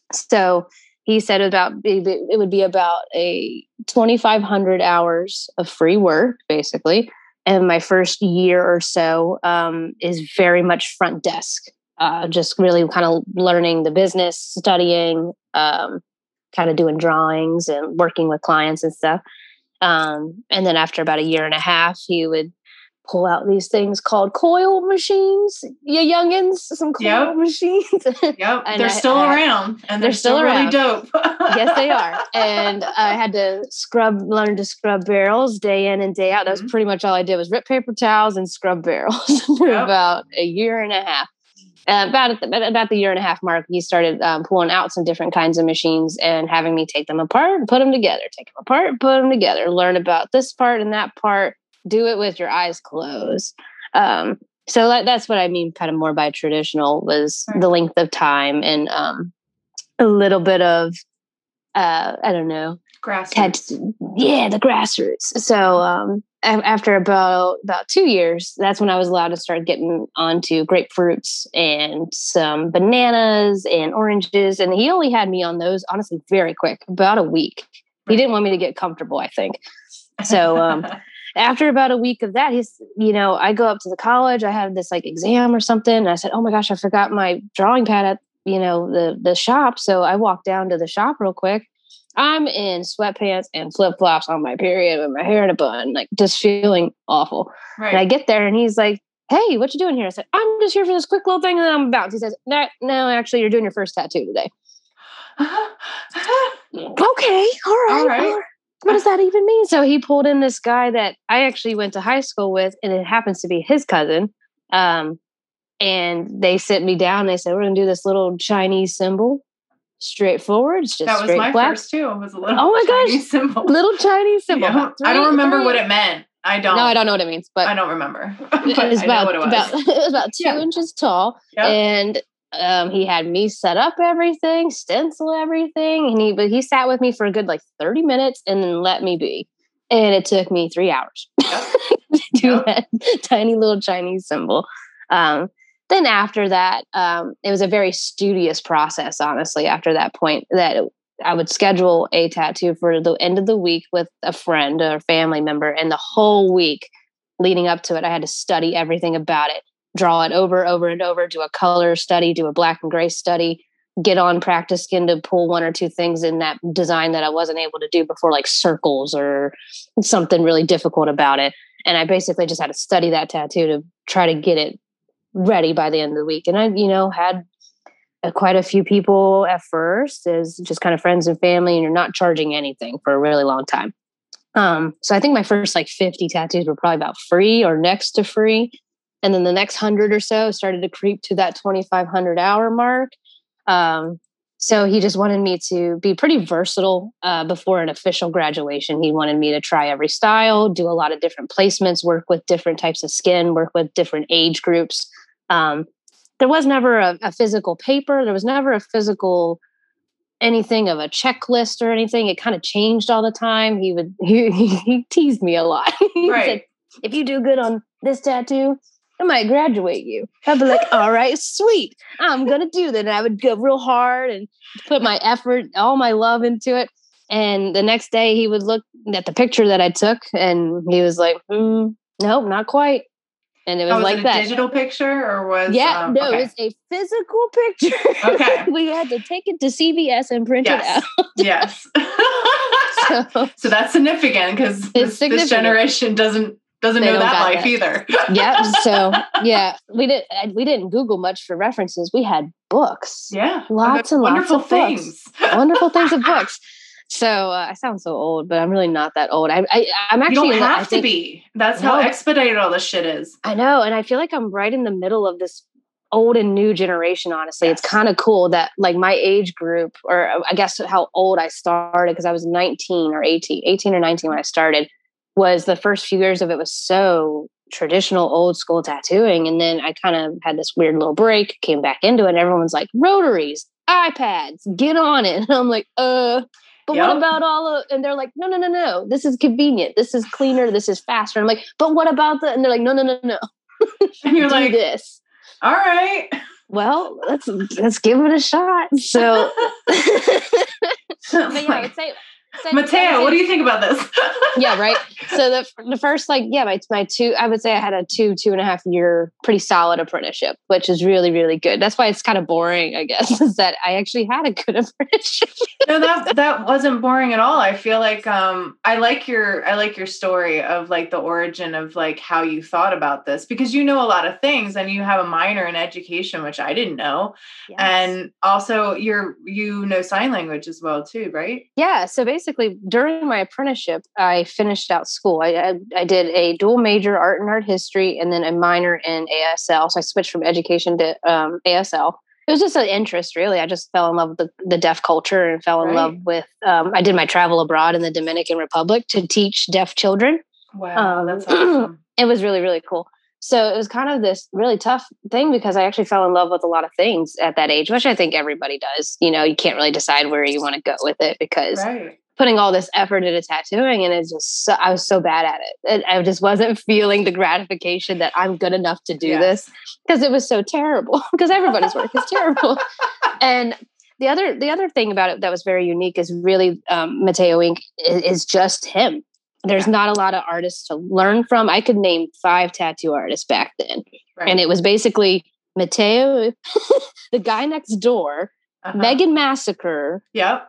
[SPEAKER 3] so he said about it would be about a twenty-five hundred hours of free work, basically. And my first year or so um, is very much front desk. Uh, just really kind of learning the business, studying, um, kind of doing drawings and working with clients and stuff. Um, and then after about a year and a half, he would pull out these things called coil machines. You youngins, some coil
[SPEAKER 1] yep.
[SPEAKER 3] machines.
[SPEAKER 1] Yep, they're I, still I, around, and they're, they're still, still really dope.
[SPEAKER 3] Yes, they are. And I had to scrub, learn to scrub barrels day in and day out. That was mm-hmm. pretty much all I did was rip paper towels and scrub barrels for yep. about a year and a half. Uh, about at the, about the year and a half mark, he started um, pulling out some different kinds of machines and having me take them apart and put them together, take them apart, put them together, learn about this part and that part, do it with your eyes closed. Um, so that, that's what I mean kind of more by traditional was right. the length of time and um, a little bit of, uh, I don't know.
[SPEAKER 1] Grassroots.
[SPEAKER 3] Had, yeah, the grassroots. So um, after about about two years, that's when I was allowed to start getting onto grapefruits and some bananas and oranges. And he only had me on those, honestly, very quick, about a week. He didn't want me to get comfortable, I think. So um, after about a week of that, he's, you know, I go up to the college. I had this like exam or something. And I said, oh my gosh, I forgot my drawing pad at, you know, the the shop. So I walked down to the shop real quick. I'm in sweatpants and flip-flops on my period with my hair in a bun, like just feeling awful. Right. And I get there and he's like, hey, what you doing here? I said, I'm just here for this quick little thing and then I'm about. He says, no, no, actually, you're doing your first tattoo today. Okay, all right,
[SPEAKER 1] all right.
[SPEAKER 3] All right. What does that even mean? So he pulled in this guy that I actually went to high school with, and it happens to be his cousin. Um, and they sit me down and they said, we're going to do this little Chinese symbol. Straightforward. It's just
[SPEAKER 1] that was
[SPEAKER 3] straight
[SPEAKER 1] my
[SPEAKER 3] black.
[SPEAKER 1] First too. It was a little
[SPEAKER 3] oh my
[SPEAKER 1] Chinese
[SPEAKER 3] gosh,
[SPEAKER 1] symbol.
[SPEAKER 3] Little Chinese symbol.
[SPEAKER 1] Yeah.
[SPEAKER 3] Three,
[SPEAKER 1] I don't remember
[SPEAKER 3] three.
[SPEAKER 1] what it meant. I don't.
[SPEAKER 3] No, I don't know what it means, but
[SPEAKER 1] I don't remember.
[SPEAKER 3] It was about, it was. about it was about two
[SPEAKER 1] yeah.
[SPEAKER 3] inches tall, yep. and um, he had me set up everything, stencil everything, and he but he sat with me for a good like thirty minutes, and then let me be, and it took me three hours.
[SPEAKER 1] Yep.
[SPEAKER 3] do
[SPEAKER 1] Yep.
[SPEAKER 3] that tiny little Chinese symbol. Um, then after that, um, it was a very studious process, honestly, after that point, that I would schedule a tattoo for the end of the week with a friend or family member. And the whole week leading up to it, I had to study everything about it, draw it over, over and over, do a color study, do a black and gray study, get on practice skin to pull one or two things in that design that I wasn't able to do before, like circles or something really difficult about it. And I basically just had to study that tattoo to try to get it ready by the end of the week. And I, you know, had uh, quite a few people at first as just kind of friends and family, and you're not charging anything for a really long time. Um, so I think my first like fifty tattoos were probably about free or next to free. And then the next hundred or so started to creep to that twenty-five hundred hour mark. Um, so he just wanted me to be pretty versatile uh, before an official graduation. He wanted me to try every style, do a lot of different placements, work with different types of skin, work with different age groups. Um, there was never a, a physical paper. There was never a physical anything of a checklist or anything. It kind of changed all the time. He would, he, he teased me a lot. He
[SPEAKER 1] Right.
[SPEAKER 3] said, if you do good on this tattoo, I might graduate you. I'd be like, all right, sweet. I'm going to do that. And I would go real hard and put my effort, all my love into it. And the next day he would look at the picture that I took and he was like, mm, nope, not quite. And it was,
[SPEAKER 1] Oh, was
[SPEAKER 3] like
[SPEAKER 1] it a
[SPEAKER 3] that.
[SPEAKER 1] digital picture or was
[SPEAKER 3] Yeah,
[SPEAKER 1] um,
[SPEAKER 3] no,
[SPEAKER 1] okay.
[SPEAKER 3] it was a physical picture.
[SPEAKER 1] Okay.
[SPEAKER 3] We had to take it to C V S and print
[SPEAKER 1] Yes.
[SPEAKER 3] it out.
[SPEAKER 1] Yes.
[SPEAKER 3] So,
[SPEAKER 1] So that's significant because this, this
[SPEAKER 3] significant.
[SPEAKER 1] generation doesn't doesn't
[SPEAKER 3] They
[SPEAKER 1] know
[SPEAKER 3] don't
[SPEAKER 1] that
[SPEAKER 3] got
[SPEAKER 1] life
[SPEAKER 3] that.
[SPEAKER 1] either.
[SPEAKER 3] yeah. So yeah, we did. We didn't Google much for references. We had books.
[SPEAKER 1] Yeah.
[SPEAKER 3] Lots and
[SPEAKER 1] wonderful
[SPEAKER 3] lots of books.
[SPEAKER 1] things.
[SPEAKER 3] Wonderful things of books. So uh, I sound so old, but I'm really not that old. I, I I'm actually.
[SPEAKER 1] You don't have
[SPEAKER 3] I
[SPEAKER 1] to
[SPEAKER 3] think,
[SPEAKER 1] be. That's how
[SPEAKER 3] No.
[SPEAKER 1] expedited all this shit is.
[SPEAKER 3] I know, and I feel like I'm right in the middle of this old and new generation. Honestly,
[SPEAKER 1] Yes.
[SPEAKER 3] it's kind of cool that like my age group, or I guess how old I started, because I was nineteen or eighteen, eighteen or nineteen when I started, was the first few years of it was so traditional, old school tattooing, and then I kind of had this weird little break, came back into it, and everyone's like, rotaries, iPads, get on it, and I'm like, uh. But
[SPEAKER 1] Yep.
[SPEAKER 3] what about all of, and they're like, no, no, no, no, this is convenient. This is cleaner. This is faster. I'm like, but what about the, and they're like, no, no, no, no.
[SPEAKER 1] And you're
[SPEAKER 3] Do
[SPEAKER 1] like,
[SPEAKER 3] this.
[SPEAKER 1] all right.
[SPEAKER 3] Well, let's, let's give it a shot. So, but yeah, I would say, say
[SPEAKER 1] Mateo, what do you think about this?
[SPEAKER 3] yeah, right. So the the first, like, yeah, my my two, I would say I had a two, two and a half year pretty solid apprenticeship, which is really, really good. That's why it's kind of boring, I guess, is that I actually had a good apprenticeship.
[SPEAKER 1] No, that that wasn't boring at all. I feel like um I like your I like your story of like the origin of like how you thought about this, because you know a lot of things and you have a minor in education, which I didn't know.
[SPEAKER 3] Yes.
[SPEAKER 1] And also you're you know sign language as well too, right?
[SPEAKER 3] Yeah. So basically during my apprenticeship, I finished out school. I, I, I did a dual major, art and art history, and then a minor in A S L. So I switched from education to um, A S L. It was just an interest, really. I just fell in love with the, the deaf culture and fell in
[SPEAKER 1] Right.
[SPEAKER 3] love with, um, I did my travel abroad in the Dominican Republic to teach deaf children.
[SPEAKER 1] Wow,
[SPEAKER 3] Um,
[SPEAKER 1] that's awesome.
[SPEAKER 3] It was really, really cool. So it was kind of this really tough thing because I actually fell in love with a lot of things at that age, which I think everybody does. You know, you can't really decide where you want to go with it because
[SPEAKER 1] Right.
[SPEAKER 3] putting all this effort into tattooing, and it's just, so, I was so bad at it. I just wasn't feeling the gratification that I'm good enough to do
[SPEAKER 1] Yes.
[SPEAKER 3] this because it was so terrible because everybody's work is terrible. And the other, the other thing about it that was very unique is really um, Mateo Incorporated is, is just him. There's
[SPEAKER 1] Yeah.
[SPEAKER 3] not a lot of artists to learn from. I could name five tattoo artists back then.
[SPEAKER 1] Right.
[SPEAKER 3] And it was basically Mateo, the guy next door,
[SPEAKER 1] Uh-huh.
[SPEAKER 3] Megan Massacre,
[SPEAKER 1] Yep.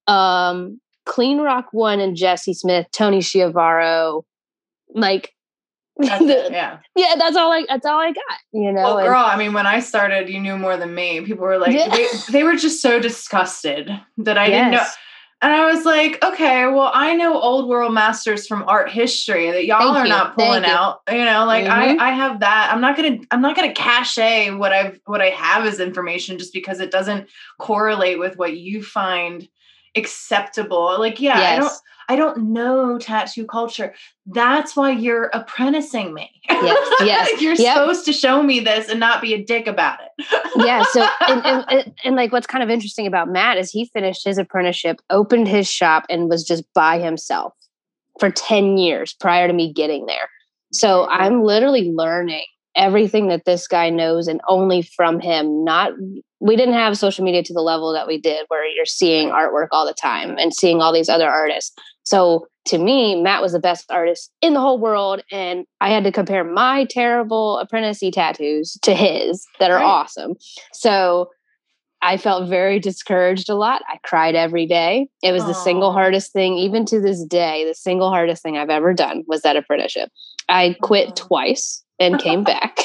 [SPEAKER 3] um, Clean Rock One and Jesse Smith, Tony Schiavaro, like,
[SPEAKER 1] That's
[SPEAKER 3] the-
[SPEAKER 1] it, yeah.
[SPEAKER 3] yeah, that's all I, that's all I got, you know?
[SPEAKER 1] Well,
[SPEAKER 3] and-
[SPEAKER 1] girl, I mean, when I started, you knew more than me. People were like,
[SPEAKER 3] Yeah.
[SPEAKER 1] they, they were just so disgusted that I didn't know.
[SPEAKER 3] Yes.
[SPEAKER 1] And I was like, okay, well, I know old world masters from art history that y'all
[SPEAKER 3] Thank
[SPEAKER 1] are
[SPEAKER 3] you.
[SPEAKER 1] not pulling
[SPEAKER 3] Thank you.
[SPEAKER 1] out. You know, like
[SPEAKER 3] Mhm.
[SPEAKER 1] I, I have that. I'm not gonna, I'm not gonna cachet what I've, what I have as information just because it doesn't correlate with what you find acceptable. Like, yeah, I don't,
[SPEAKER 3] Yes.
[SPEAKER 1] I don't know tattoo culture. That's why you're apprenticing me.
[SPEAKER 3] Yes, yes.
[SPEAKER 1] You're
[SPEAKER 3] Yep.
[SPEAKER 1] supposed to show me this and not be a dick about it.
[SPEAKER 3] Yeah. So, and, and, and, and like what's kind of interesting about Matt is he finished his apprenticeship, opened his shop, and was just by himself for ten years prior to me getting there. So I'm literally learning everything that this guy knows and only from him. Not, we didn't have social media to the level that we did where you're seeing artwork all the time and seeing all these other artists. So to me, Matt was the best artist in the whole world. And I had to compare my terrible apprenticey tattoos to his that are right. awesome. So I felt very discouraged a lot. I cried every day. It was Aww. the single hardest thing, even to this day, the single hardest thing I've ever done was that apprenticeship. I quit Aww. twice and came back.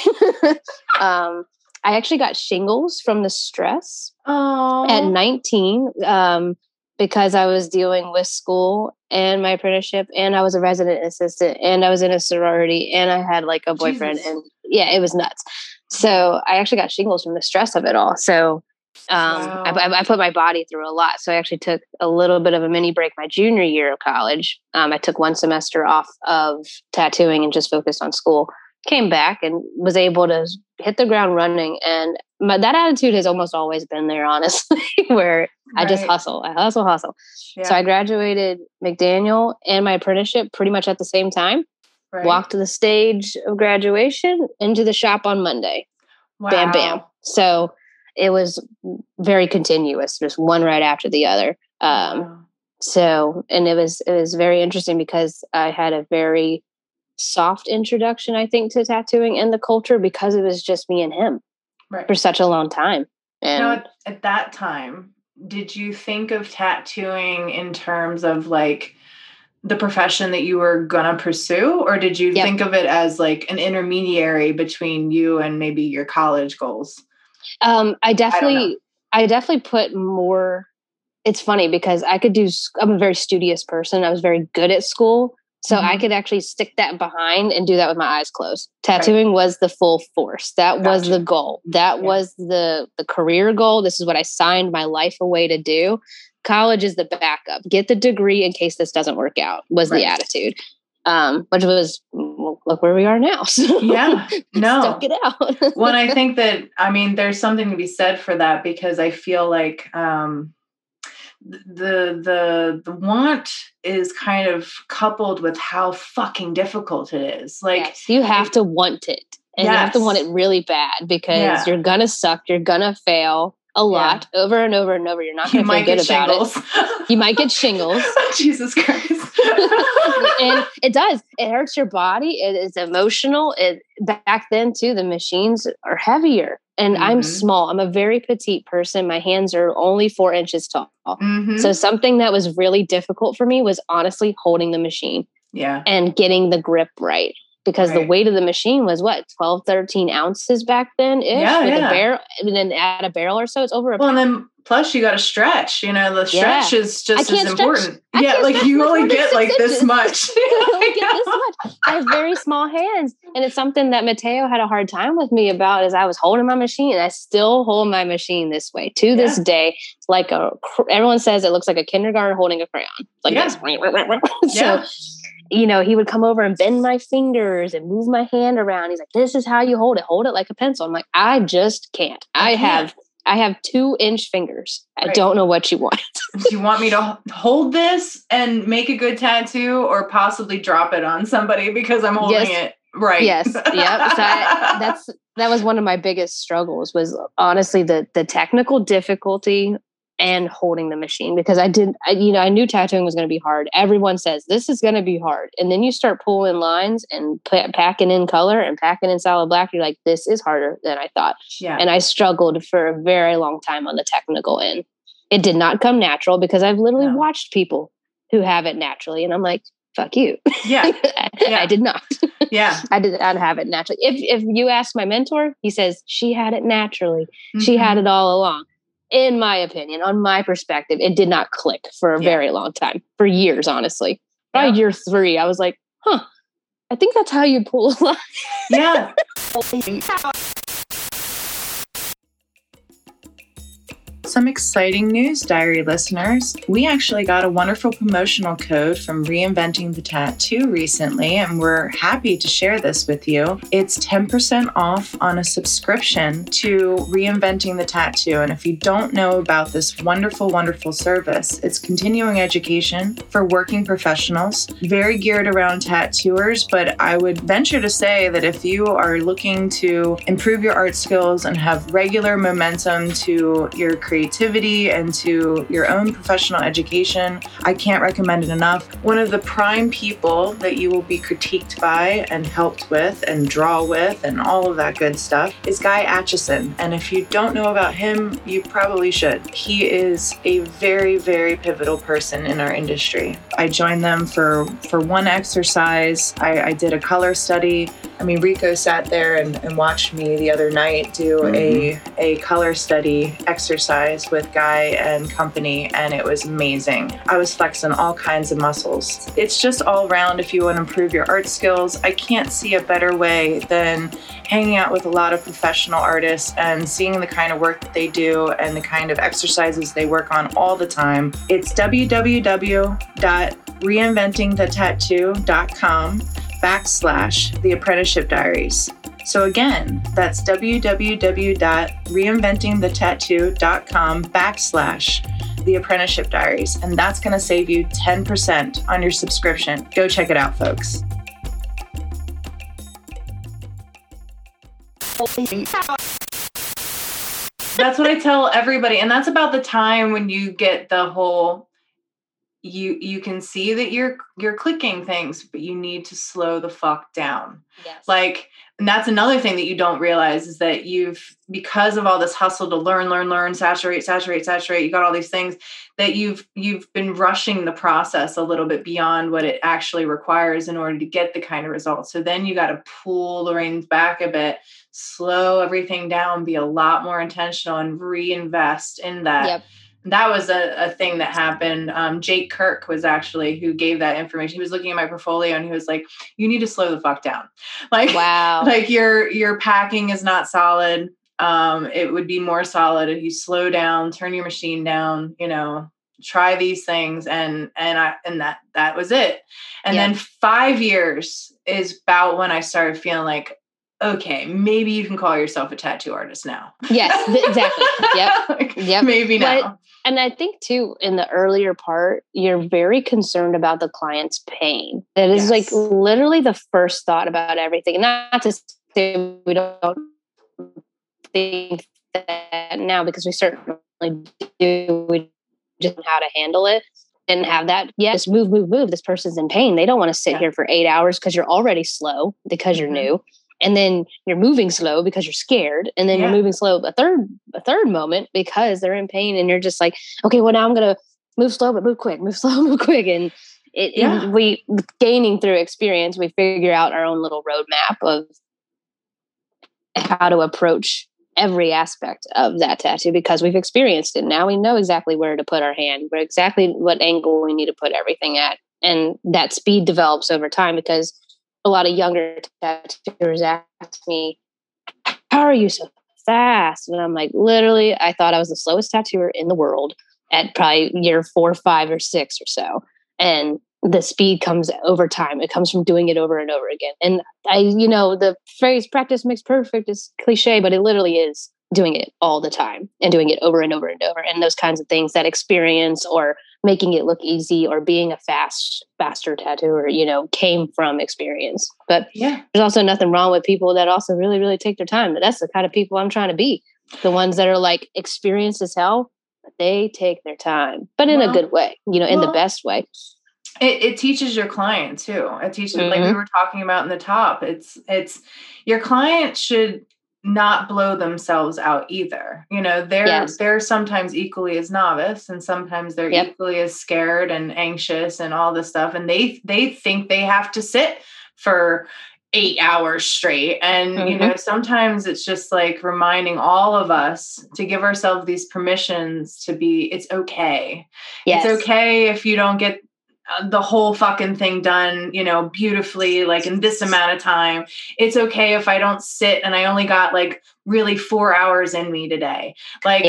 [SPEAKER 3] um, I actually got shingles from the stress Aww. at nineteen um, because I was dealing with school and my apprenticeship, and I was a resident assistant, and I was in a sorority, and I had like a boyfriend, Jesus. and yeah, it was nuts. So I actually got shingles from the stress of it all. So um, wow. I, I put my body through a lot. So I actually took a little bit of a mini break my junior year of college. Um, I took one semester off of tattooing and just focused on school. Came back and was able to hit the ground running. And my, that attitude has almost always been there, honestly, where right. I just hustle, I hustle, hustle. Yeah. So I graduated McDaniel and my apprenticeship pretty much at the same time. Right. Walked to the stage of graduation into the shop on Monday. Wow. Bam, bam. So it was very continuous, just one right after the other. Um, wow. So, and it was, it was very interesting because I had a very soft introduction, I think, to tattooing and the culture because it was just me and him right. for such a long time. And
[SPEAKER 1] now, at, at that time, did you think of tattooing in terms of like the profession that you were going to pursue, or did you yep. think of it as like an intermediary between you and maybe your college goals?
[SPEAKER 3] Um, I definitely, I, I definitely put more. It's funny because I could do, I'm a very studious person. I was very good at school. So mm-hmm. I could actually stick that behind and do that with my eyes closed. Tattooing right. was the full force. That gotcha. was the goal. That yeah. was the, the career goal. This is what I signed my life away to do. College is the backup. Get the degree in case this doesn't work out was right. the attitude. Um, which was, well, look where we are now. So
[SPEAKER 1] yeah, no.
[SPEAKER 3] Stuck it out.
[SPEAKER 1] Well, I think that, I mean, there's something to be said for that because I feel like, um, the the the want is kind of coupled with how fucking difficult it is. Like
[SPEAKER 3] yes, you have it, to want it, and yes. you have to want it really bad because yeah. you're gonna suck, you're gonna fail a lot yeah. over and over and over. You're not gonna you feel good about shingles. it. You might get shingles.
[SPEAKER 1] Jesus Christ.
[SPEAKER 3] And it does. It hurts your body. It is emotional. It back then too. The machines are heavier. And mm-hmm. I'm small. I'm a very petite person. My hands are only four inches tall. Mm-hmm. So something that was really difficult for me was honestly holding the machine.
[SPEAKER 1] Yeah.
[SPEAKER 3] And getting the grip right. Because right. the weight of the machine was what, twelve, thirteen ounces back then? Yeah, with yeah. a barrel, and then add a barrel or so, it's over a
[SPEAKER 1] Well,
[SPEAKER 3] pound.
[SPEAKER 1] and then plus you got to stretch. You know, the stretch yeah. is just as important.
[SPEAKER 3] I
[SPEAKER 1] yeah, like you only get like
[SPEAKER 3] inches.
[SPEAKER 1] this much.
[SPEAKER 3] I only get this much. I have very small hands. And it's something that Mateo had a hard time with me about as I was holding my machine. And I still hold my machine this way to this yeah. day. Like a, everyone says it looks like a kindergarten holding a crayon. Like
[SPEAKER 1] yeah.
[SPEAKER 3] this. So, yeah. you know, he would come over and bend my fingers and move my hand around. He's like, this is how you hold it. Hold it like a pencil. I'm like, I just can't. I, I can't. have I have two inch fingers. I right. don't know what you want.
[SPEAKER 1] Do you want me to hold this and make a good tattoo or possibly drop it on somebody because I'm holding
[SPEAKER 3] yes.
[SPEAKER 1] it right?
[SPEAKER 3] Yes. Yep. So I, that's, that was one of my biggest struggles was honestly the, the technical difficulty and holding the machine because I didn't, I, you know, I knew tattooing was going to be hard. Everyone says this is going to be hard. And then you start pulling lines and p- packing in color and packing in solid black. You're like, this is harder than I thought.
[SPEAKER 1] Yeah.
[SPEAKER 3] And I struggled for a very long time on the technical end. It did not come natural because I've literally no. watched people who have it naturally. And I'm like, fuck you.
[SPEAKER 1] Yeah.
[SPEAKER 3] I,
[SPEAKER 1] yeah.
[SPEAKER 3] I did not.
[SPEAKER 1] Yeah.
[SPEAKER 3] I did not have it naturally. If, if you ask my mentor, he says she had it naturally. Mm-hmm. She had it all along. In my opinion, on my perspective, it did not click for a yeah. very long time, for years, honestly. By yeah. year three, I was like, huh, I think that's how you pull a line.
[SPEAKER 1] Yeah. Some exciting news, Diary listeners. We actually got a wonderful promotional code from Reinventing the Tattoo recently, and we're happy to share this with you. It's ten percent off on a subscription to Reinventing the Tattoo. And if you don't know about this wonderful, wonderful service, it's continuing education for working professionals, very geared around tattooers. But I would venture to say that if you are looking to improve your art skills and have regular momentum to your creativity and to your own professional education, I can't recommend it enough. One of the prime people that you will be critiqued by and helped with and draw with and all of that good stuff is Guy Aitchison. And if you don't know about him, you probably should. He is a very, very pivotal person in our industry. I joined them for, for one exercise. I, I did a color study. I mean, Rico sat there and, and watched me the other night do mm-hmm. a, a color study exercise with Guy and company, and it was amazing. I was flexing all kinds of muscles. It's just all around if you want to improve your art skills. I can't see a better way than hanging out with a lot of professional artists and seeing the kind of work that they do and the kind of exercises they work on all the time. It's www.reinventingthetattoo.com backslash the apprenticeship diaries. So again, that's www.reinventingthetattoo.com backslash the apprenticeship diaries. And that's going to save you ten percent on your subscription. Go check it out, folks. That's what I tell everybody. And that's about the time when you get the whole, you you can see that you're you're clicking things, but you need to slow the fuck down. Yes. Like, and that's another thing that you don't realize is that you've, because of all this hustle to learn, learn, learn, saturate, saturate, saturate, you got all these things that you've, you've been rushing the process a little bit beyond what it actually requires in order to get the kind of results. So then you got to pull the reins back a bit, slow everything down, be a lot more intentional and reinvest in that. Yep. That was a, a thing that happened. Um, Jake Kirk was actually who gave that information. He was looking at my portfolio and he was like, you need to slow the fuck down. Like, wow. Like your, your packing is not solid. Um, it would be more solid if you slow down, turn your machine down, you know, try these things. And, and I, and that, that was it. And yeah. Then five years is about when I started feeling like, okay, maybe you can call yourself a tattoo artist now.
[SPEAKER 3] Yes, exactly. Yep.
[SPEAKER 1] Like,
[SPEAKER 3] yep.
[SPEAKER 1] Maybe now.
[SPEAKER 3] But, and I think too, in the earlier part, you're very concerned about the client's pain. That is yes. like literally the first thought about everything. And not to say we don't think that now, because we certainly do. We just know how to handle it. Didn't have that. Yeah, just move, move, move. This person's in pain. They don't want to sit yeah. here for eight hours because you're already slow because mm-hmm. you're new. And then you're moving slow because you're scared. And then yeah. you're moving slow a third, a third moment because they're in pain. And you're just like, okay, well now I'm going to move slow, but move quick, move slow, move quick. And it, yeah. and we gaining through experience, we figure out our own little roadmap of how to approach every aspect of that tattoo because we've experienced it. Now we know exactly where to put our hand, where exactly what angle we need to put everything at. And that speed develops over time because a lot of younger tattooers ask me, how are you so fast? And I'm like, literally, I thought I was the slowest tattooer in the world at probably year four, five, or six or so. And the speed comes over time. It comes from doing it over and over again. And I, you know, the phrase practice makes perfect is cliche, but it literally is doing it all the time and doing it over and over and over. And those kinds of things, that experience or making it look easy or being a fast, faster tattooer, you know, came from experience. But yeah, there's also nothing wrong with people that also really, really take their time. But that's the kind of people I'm trying to be. The ones that are like experienced as hell, but they take their time, but in well, a good way, you know, in well, the best way.
[SPEAKER 1] It, it teaches your client too. It teaches, mm-hmm. like we were talking about in the top, it's, it's your client should not blow themselves out either. You know, they're, yes. they're sometimes equally as novice and sometimes they're yep. equally as scared and anxious and all this stuff. And they, they think they have to sit for eight hours straight. And, mm-hmm. you know, sometimes it's just like reminding all of us to give ourselves these permissions to be, it's okay. Yes. It's okay if you don't get the whole fucking thing done, you know, beautifully, like in this amount of time. It's okay if I don't sit and I only got like really four hours in me today. Like, yeah.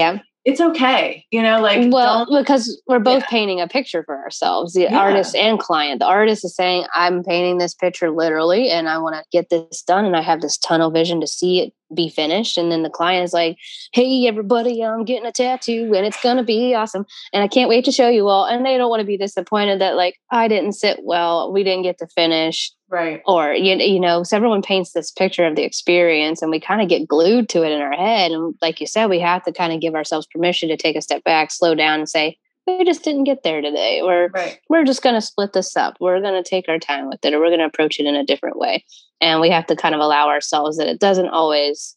[SPEAKER 1] it's okay. You know, like,
[SPEAKER 3] well,
[SPEAKER 1] don't,
[SPEAKER 3] because we're both
[SPEAKER 1] yeah.
[SPEAKER 3] painting a picture for ourselves, the
[SPEAKER 1] Yeah.
[SPEAKER 3] artist and client. The artist is saying, I'm painting this picture literally, and I want to get this done. And I have this tunnel vision to see it be finished. And then the client is like, hey, everybody, I'm getting a tattoo and it's going to be awesome. And I can't wait to show you all. And they don't want to be disappointed that, like, I didn't sit well, we didn't get to finish.
[SPEAKER 1] Right.
[SPEAKER 3] Or, you, you know, so everyone paints this picture of the experience and we kind of get glued to it in our head. And like you said, we have to kind of give ourselves permission to take a step back, slow down and say, we just didn't get there today. Or
[SPEAKER 1] right.
[SPEAKER 3] we're just going to split this up. We're going to take our time with it, or we're going to approach it in a different way. And we have to kind of allow ourselves that it doesn't always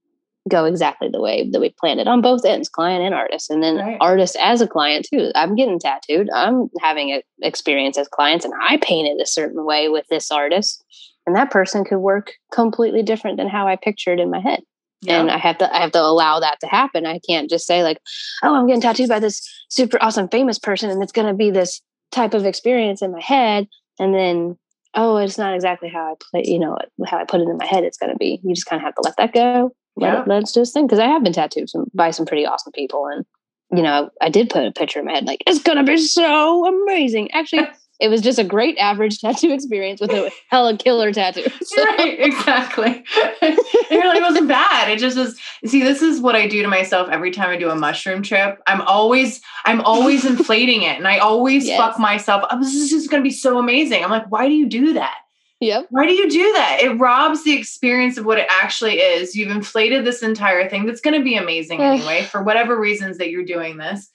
[SPEAKER 3] go exactly the way that we planned it on both ends, client and artist. And then
[SPEAKER 1] right.
[SPEAKER 3] artist as a client too. I'm getting tattooed. I'm having an experience as clients, and I painted a certain way with this artist. And that person could work completely different than how I pictured in my head. Yeah. And I have to, I have to allow that to happen. I can't just say like, oh, I'm getting tattooed by this super awesome famous person, and it's going to be this type of experience in my head. And then, oh, it's not exactly how I play, you know, how I put it in my head. It's going to be, you just kind of have to let that go. Let
[SPEAKER 1] yeah.
[SPEAKER 3] it, let it do its thing. Cause I have been tattooed some, by some pretty awesome people. And, you know, I did put a picture in my head, like, it's going to be so amazing. Actually, it was just a great average tattoo experience with a hella killer tattoo. So.
[SPEAKER 1] Right, exactly. And you're like, it wasn't bad. It just was, see, this is what I do to myself every time I do a mushroom trip. I'm always, I'm always inflating it. And I always yes. fuck myself up. This is just going to be so amazing. I'm like, why do you do that?
[SPEAKER 3] Yep.
[SPEAKER 1] Why do you do that? It robs the experience of what it actually is. You've inflated this entire thing that's going to be amazing anyway, for whatever reasons that you're doing this.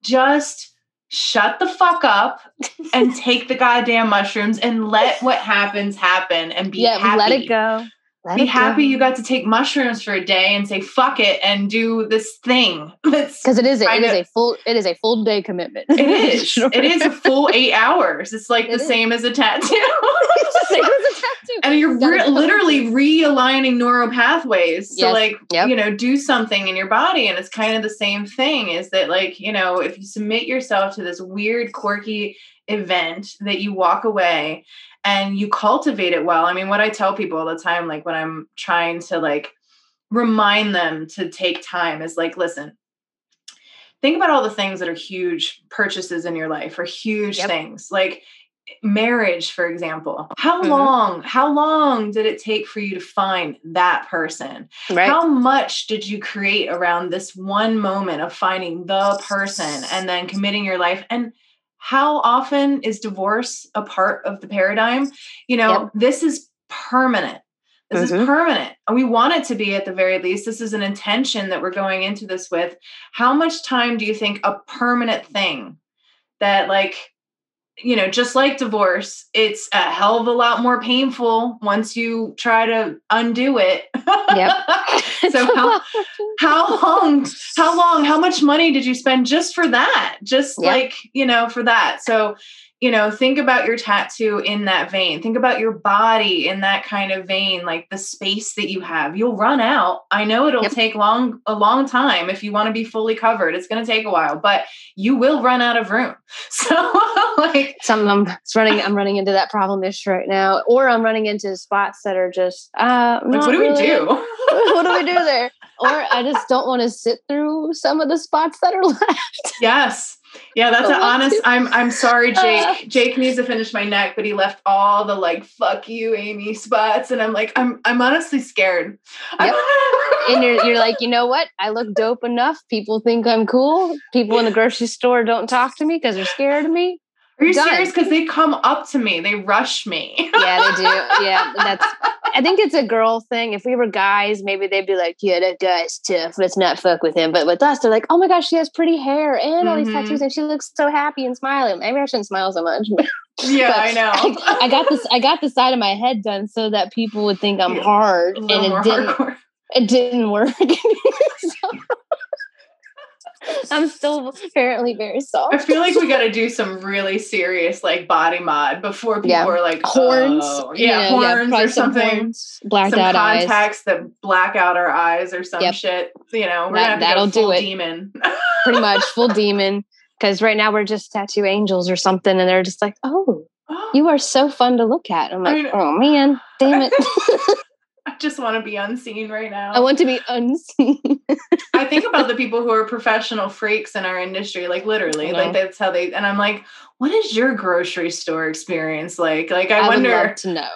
[SPEAKER 1] Just shut the fuck up and take the goddamn mushrooms and let what happens happen and be
[SPEAKER 3] yeah,
[SPEAKER 1] happy.
[SPEAKER 3] Let it go. Let
[SPEAKER 1] be
[SPEAKER 3] it
[SPEAKER 1] happy
[SPEAKER 3] go.
[SPEAKER 1] You got to take mushrooms for a day and say fuck it and do this thing.
[SPEAKER 3] Because it is a, it
[SPEAKER 1] of,
[SPEAKER 3] is a full it is a full day commitment.
[SPEAKER 1] It is. Sure. It is a full eight hours. It's like it the is. same as a tattoo.
[SPEAKER 3] It's the same as a tattoo.
[SPEAKER 1] And you're re- literally realigning neural pathways to
[SPEAKER 3] yes.
[SPEAKER 1] like,
[SPEAKER 3] yep.
[SPEAKER 1] you know, do something in your body. And it's kind of the same thing, is that like, you know, if you submit yourself to this weird, quirky event that you walk away and you cultivate it well. I mean, what I tell people all the time, like when I'm trying to like remind them to take time, is like, listen, think about all the things that are huge purchases in your life, or huge yep. things like marriage, for example. How mm-hmm. long, how long did it take for you to find that person?
[SPEAKER 3] Right.
[SPEAKER 1] How much did you create around this one moment of finding the person and then committing your life? And how often is divorce a part of the paradigm? You know, yep. this is permanent. This mm-hmm. is permanent. And we want it to be, at the very least. This is an intention that we're going into this with. How much time do you think a permanent thing that, like, you know, just like divorce, it's a hell of a lot more painful once you try to undo it.
[SPEAKER 3] Yep.
[SPEAKER 1] So how, how long, how long, how much money did you spend just for that? Just yep. like, you know, for that. So, you know, think about your tattoo in that vein. Think about your body in that kind of vein, like the space that you have. You'll run out. I know it'll yep. take long, a long time if you want to be fully covered. It's going to take a while, but you will run out of room. So like
[SPEAKER 3] some I'm running, I'm running into that problem-ish right now, or I'm running into spots that are just, uh,
[SPEAKER 1] like, what do
[SPEAKER 3] really,
[SPEAKER 1] we do?
[SPEAKER 3] What do we do there? Or I just don't want to sit through some of the spots that are left.
[SPEAKER 1] Yes. Yeah, that's an honest, I'm I'm sorry, Jake. Jake needs to finish my neck, but he left all the like, fuck you, Amy spots. And I'm like, I'm I'm honestly scared.
[SPEAKER 3] Yep. And you're you're like, you know what? I look dope enough. People think I'm cool. People in the grocery store don't talk to me because they're scared of me.
[SPEAKER 1] Are you
[SPEAKER 3] Done.
[SPEAKER 1] serious? Because they come up to me. They rush me.
[SPEAKER 3] Yeah, they do. Yeah, that's. I think it's a girl thing. If we were guys, maybe they'd be like, yeah, that guy's tough. Let's not fuck with him. But with us, they're like, oh my gosh, she has pretty hair and all mm-hmm. these tattoos and she looks so happy and smiling. Maybe I shouldn't smile so much.
[SPEAKER 1] Yeah, I know.
[SPEAKER 3] I, I got this. I got the side of my head done so that people would think I'm yeah, hard, and it didn't. Hardcore. It didn't work. So, I'm still apparently very soft.
[SPEAKER 1] I feel like we got to do some really serious like body mod before people
[SPEAKER 3] yeah.
[SPEAKER 1] are like
[SPEAKER 3] horns,
[SPEAKER 1] oh. yeah,
[SPEAKER 3] yeah,
[SPEAKER 1] horns
[SPEAKER 3] yeah,
[SPEAKER 1] or something,
[SPEAKER 3] horns, blacked
[SPEAKER 1] some
[SPEAKER 3] out
[SPEAKER 1] contacts
[SPEAKER 3] eyes.
[SPEAKER 1] that black out our eyes or some
[SPEAKER 3] yep.
[SPEAKER 1] shit. You know, we're
[SPEAKER 3] that,
[SPEAKER 1] gonna have to
[SPEAKER 3] that'll
[SPEAKER 1] go full
[SPEAKER 3] do it.
[SPEAKER 1] Demon.
[SPEAKER 3] Pretty much full demon. Because right now we're just tattoo angels or something, and they're just like, oh, you are so fun to look at. I'm like, oh man, damn it.
[SPEAKER 1] I just want to be unseen right now.
[SPEAKER 3] I want to be unseen.
[SPEAKER 1] I think about the people who are professional freaks in our industry, like literally, like that's how they, and I'm like, what is your grocery store experience like? Like, I,
[SPEAKER 3] I
[SPEAKER 1] wonder.
[SPEAKER 3] would love to know.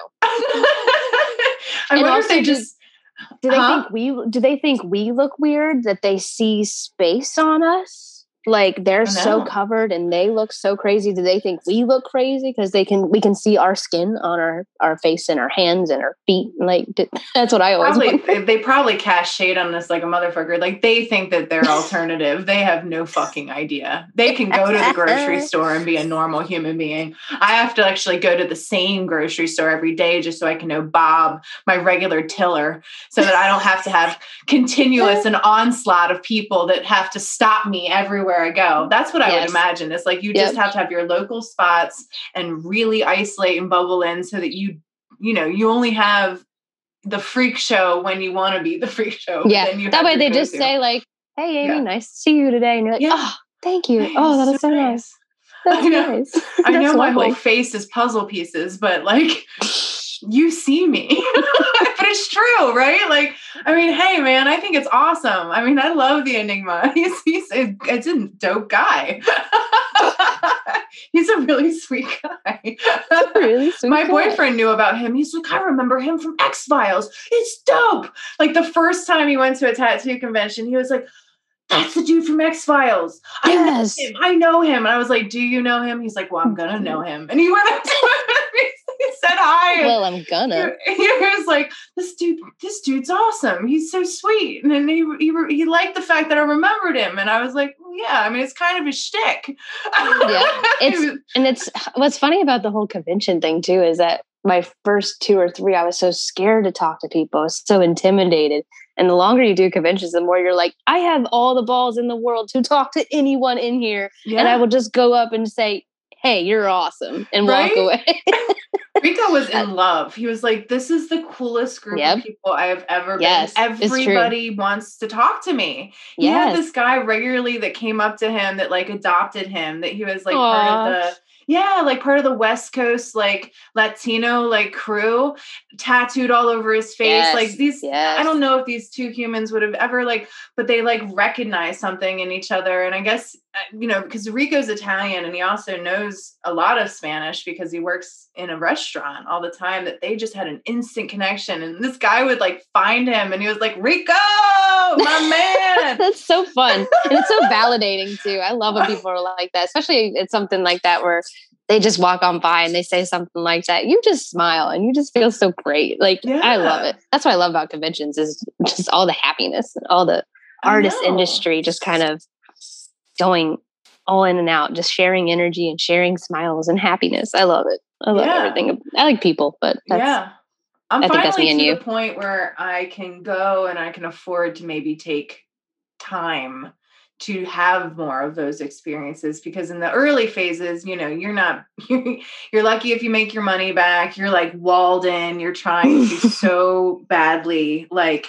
[SPEAKER 1] I
[SPEAKER 3] And
[SPEAKER 1] wonder
[SPEAKER 3] also,
[SPEAKER 1] if they
[SPEAKER 3] do-
[SPEAKER 1] just,
[SPEAKER 3] Do they
[SPEAKER 1] Huh?
[SPEAKER 3] think we do they think we look weird that they see space on us? Like they're so
[SPEAKER 1] know.
[SPEAKER 3] covered and they look so crazy. Do they think we look crazy because they can we can see our skin on our, our face and our hands and our feet? Like d- that's what I always
[SPEAKER 1] probably,
[SPEAKER 3] wonder.
[SPEAKER 1] they probably cast shade on us like a motherfucker. Like they think that they're alternative. They have no fucking idea. They can go to the grocery store and be a normal human being. I have to actually go to the same grocery store every day just so I can know Bob, my regular tiller, so that I don't have to have continuous and onslaught of people that have to stop me everywhere I go. That's what I
[SPEAKER 3] Yes.
[SPEAKER 1] would imagine. It's like you
[SPEAKER 3] Yep.
[SPEAKER 1] just have to have your local spots and really isolate and bubble in so that you, you know, you only have the freak show when you want to be the freak show. but
[SPEAKER 3] Yeah.
[SPEAKER 1] then you
[SPEAKER 3] That
[SPEAKER 1] have
[SPEAKER 3] way
[SPEAKER 1] your
[SPEAKER 3] they just
[SPEAKER 1] go-to.
[SPEAKER 3] say like, "Hey Amy,
[SPEAKER 1] Yeah.
[SPEAKER 3] nice to see you today." And you're like,
[SPEAKER 1] Yeah.
[SPEAKER 3] "Oh, thank you.
[SPEAKER 1] Hey,
[SPEAKER 3] Oh, that
[SPEAKER 1] it's
[SPEAKER 3] is so nice. That's
[SPEAKER 1] I know.
[SPEAKER 3] nice."
[SPEAKER 1] I know
[SPEAKER 3] That's
[SPEAKER 1] my
[SPEAKER 3] lovely.
[SPEAKER 1] whole face is puzzle pieces, but like you see me. But it's true, right? Like, I mean, hey man, I think it's awesome. I mean, I love the Enigma. He's he's a, it's a dope guy. He's a really sweet guy.
[SPEAKER 3] Really sweet
[SPEAKER 1] My
[SPEAKER 3] guy.
[SPEAKER 1] boyfriend knew about him. He's like, I remember him from X-Files. It's dope. Like the first time he went to a tattoo convention, he was like, that's the dude from X-Files. I
[SPEAKER 3] Yes.
[SPEAKER 1] know him. I know him. And I was like, do you know him? He's like, well, I'm going to know him. And he went up to him and he said hi.
[SPEAKER 3] Well, I'm gonna.
[SPEAKER 1] He was like, this dude, this dude's awesome. He's so sweet. And then he, he, he liked the fact that I remembered him. And I was like, well, yeah, I mean, it's kind of his shtick.
[SPEAKER 3] Yeah. It's and it's what's funny about the whole convention thing too is that my first two or three, I was so scared to talk to people. I was so intimidated. And the longer you do conventions, the more you're like, I have all the balls in the world to talk to anyone in here.
[SPEAKER 1] Yeah.
[SPEAKER 3] And I will just go up and say, hey, you're awesome, and
[SPEAKER 1] Right?
[SPEAKER 3] walk away.
[SPEAKER 1] Rico was in love. He was like, this is the coolest group
[SPEAKER 3] Yep.
[SPEAKER 1] of people I have ever
[SPEAKER 3] Yes,
[SPEAKER 1] been.
[SPEAKER 3] it's true.
[SPEAKER 1] Everybody wants to talk to me. He
[SPEAKER 3] Yes.
[SPEAKER 1] had this guy regularly that came up to him that like adopted him, that he was like
[SPEAKER 3] Aw.
[SPEAKER 1] part of the yeah, like part of the West Coast, like Latino, like crew, tattooed all over his face.
[SPEAKER 3] Yes,
[SPEAKER 1] Like these,
[SPEAKER 3] yes.
[SPEAKER 1] I don't know if these two humans would have ever like, but they like recognize something in each other. And I guess, uh, you know, because Rico's Italian and he also knows a lot of Spanish because he works in a restaurant all the time, that they just had an instant connection. And this guy would like find him and he was like, Rico, my man.
[SPEAKER 3] That's so fun. And it's so validating too. I love when people are like that, especially it's something like that where they just walk on by and they say something like that. You just smile and you just feel so great. Like,
[SPEAKER 1] Yeah.
[SPEAKER 3] I love it. That's what I love about conventions is just all the happiness and all the
[SPEAKER 1] I
[SPEAKER 3] artist
[SPEAKER 1] know.
[SPEAKER 3] industry just kind of going all in and out, just sharing energy and sharing smiles and happiness. I love it. I love
[SPEAKER 1] Yeah.
[SPEAKER 3] everything. I like people, but that's,
[SPEAKER 1] yeah. I'm
[SPEAKER 3] I think
[SPEAKER 1] finally
[SPEAKER 3] that's me and
[SPEAKER 1] to
[SPEAKER 3] you.
[SPEAKER 1] the point where I can go and I can afford to maybe take time to have more of those experiences, because in the early phases, you know, you're not, you're, you're lucky if you make your money back. You're like walled in, you're trying to so badly, like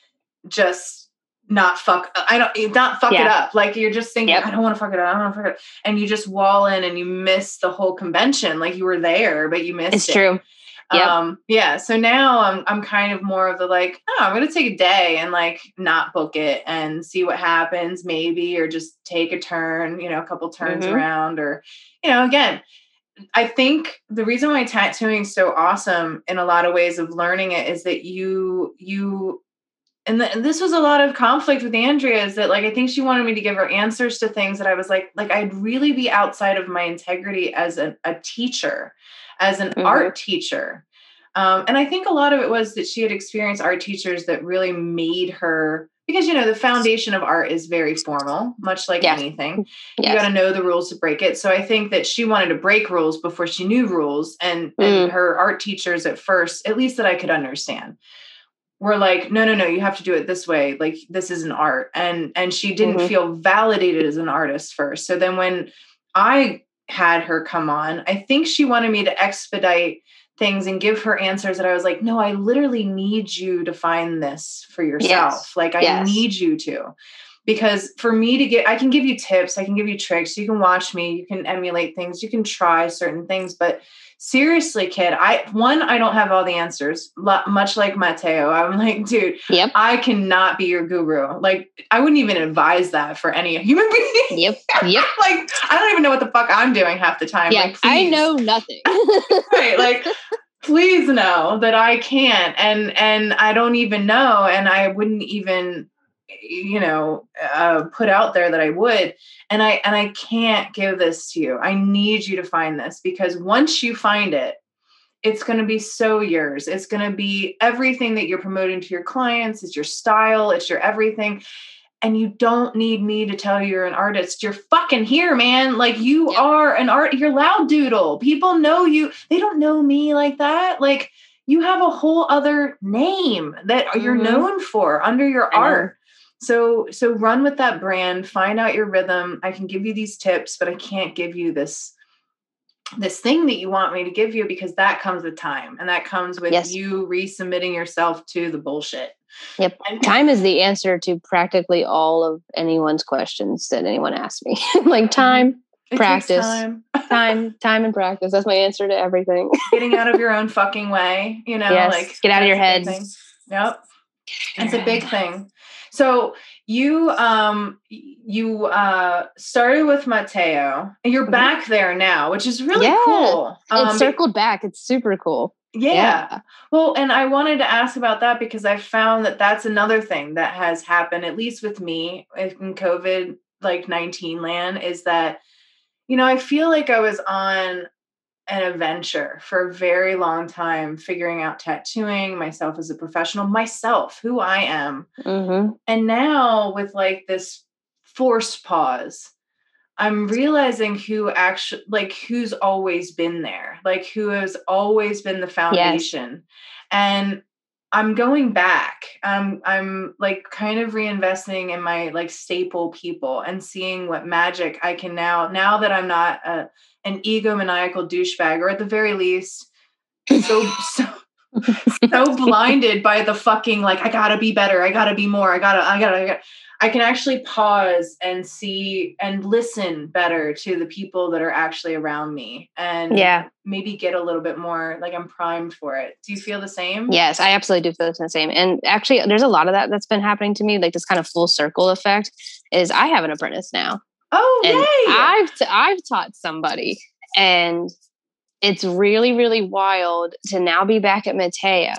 [SPEAKER 1] just not fuck, I don't, not fuck it
[SPEAKER 3] Yeah.
[SPEAKER 1] up. Like you're just thinking,
[SPEAKER 3] Yep.
[SPEAKER 1] I don't want to fuck it up. I don't want to fuck it up. And you just wall in and you miss the whole convention. Like you were there, but you missed
[SPEAKER 3] it's
[SPEAKER 1] it.
[SPEAKER 3] true. Yep.
[SPEAKER 1] Um, yeah. So now I'm, I'm kind of more of the like, oh, I'm going to take a day and like not book it and see what happens maybe, or just take a turn, you know, a couple turns
[SPEAKER 3] Mhm.
[SPEAKER 1] around, or, you know, again, I think the reason why tattooing is so awesome in a lot of ways of learning it is that you, you, and, the, and this was a lot of conflict with Andrea, is that like, I think she wanted me to give her answers to things that I was like, like I'd really be outside of my integrity as a, a teacher, as an
[SPEAKER 3] Mhm.
[SPEAKER 1] art teacher. Um, and I think a lot of it was that she had experienced art teachers that really made her, because, you know, the foundation of art is very formal, much like
[SPEAKER 3] Yeah.
[SPEAKER 1] anything.
[SPEAKER 3] Yes.
[SPEAKER 1] You got to know the rules to break it. So I think that she wanted to break rules before she knew rules. And, and
[SPEAKER 3] Mm.
[SPEAKER 1] her art teachers at first, at least that I could understand, were like, no, no, no, you have to do it this way. Like, this is an art. And, and she didn't
[SPEAKER 3] Mhm.
[SPEAKER 1] feel validated as an artist first. So then when I had her come on, I think she wanted me to expedite things and give her answers that I was like, no, I literally need you to find this for yourself.
[SPEAKER 3] Yes.
[SPEAKER 1] Like, I
[SPEAKER 3] Yes.
[SPEAKER 1] need you to. because for me to get, I can give you tips, I can give you tricks, you can watch me, you can emulate things, you can try certain things, but seriously, kid, I, one, I don't have all the answers, much like Mateo. I'm like, dude,
[SPEAKER 3] yep.
[SPEAKER 1] I cannot be your guru. Like, I wouldn't even advise that for any human being.
[SPEAKER 3] Yep. Yep.
[SPEAKER 1] Like, I don't even know what the fuck I'm doing half the time.
[SPEAKER 3] Yeah,
[SPEAKER 1] like,
[SPEAKER 3] I know nothing.
[SPEAKER 1] Right. Like, please know that I can't. And, and I don't even know. And I wouldn't even, you know, uh, put out there that I would. And I, and I can't give this to you. I need you to find this, because once you find it, it's going to be so yours. It's going to be everything that you're promoting to your clients. It's your style. It's your everything. And you don't need me to tell you you're an artist. You're fucking here, man. Like, you yep. are an art. You're Loud Doodle. People know you. They don't know me like that. Like, you have a whole other name that mm-hmm. you're known for under your art. So, so run with that brand, find out your rhythm. I can give you these tips, but I can't give you this, this thing that you want me to give you, because that comes with time, and that comes with yes. you resubmitting yourself to the bullshit.
[SPEAKER 3] Yep. And time is the answer to practically all of anyone's questions that anyone asks me. Like, time, it practice, time. time, time and practice. That's my answer to everything.
[SPEAKER 1] Getting out of your own fucking way, you know,
[SPEAKER 3] yes.
[SPEAKER 1] like
[SPEAKER 3] get out of your head.
[SPEAKER 1] Yep. It's a big thing. So you, um, you, uh, started with Mateo, and you're mm-hmm. back there now, which is really
[SPEAKER 3] yeah.
[SPEAKER 1] cool.
[SPEAKER 3] Um, it's circled back. It's super cool.
[SPEAKER 1] Yeah. yeah. Well, and I wanted to ask about that, because I found that that's another thing that has happened, at least with me in COVID, like nineteen land, is that, you know, I feel like I was on an adventure for a very long time, figuring out tattooing, myself as a professional, myself, who I am.
[SPEAKER 3] Mm-hmm.
[SPEAKER 1] And now with like this forced pause, I'm realizing who actually, like, who's always been there, like who has always been the foundation. Yes. And I'm going back. Um, I'm like kind of reinvesting in my like staple people and seeing what magic I can now, now that I'm not a, an egomaniacal douchebag, or at the very least, so, so, so blinded by the fucking, like, I gotta be better. I gotta be more. I gotta, I gotta, I gotta, I can actually pause and see and listen better to the people that are actually around me, and
[SPEAKER 3] yeah.
[SPEAKER 1] maybe get a little bit more, like, I'm primed for it. Do you feel the same?
[SPEAKER 3] Yes, I absolutely do feel the same. And actually, there's a lot of that that's been happening to me, like this kind of full circle effect, is I have an apprentice now.
[SPEAKER 1] Oh,
[SPEAKER 3] and
[SPEAKER 1] yay!
[SPEAKER 3] I've t- I've taught somebody, and it's really, really wild to now be back at Mateo,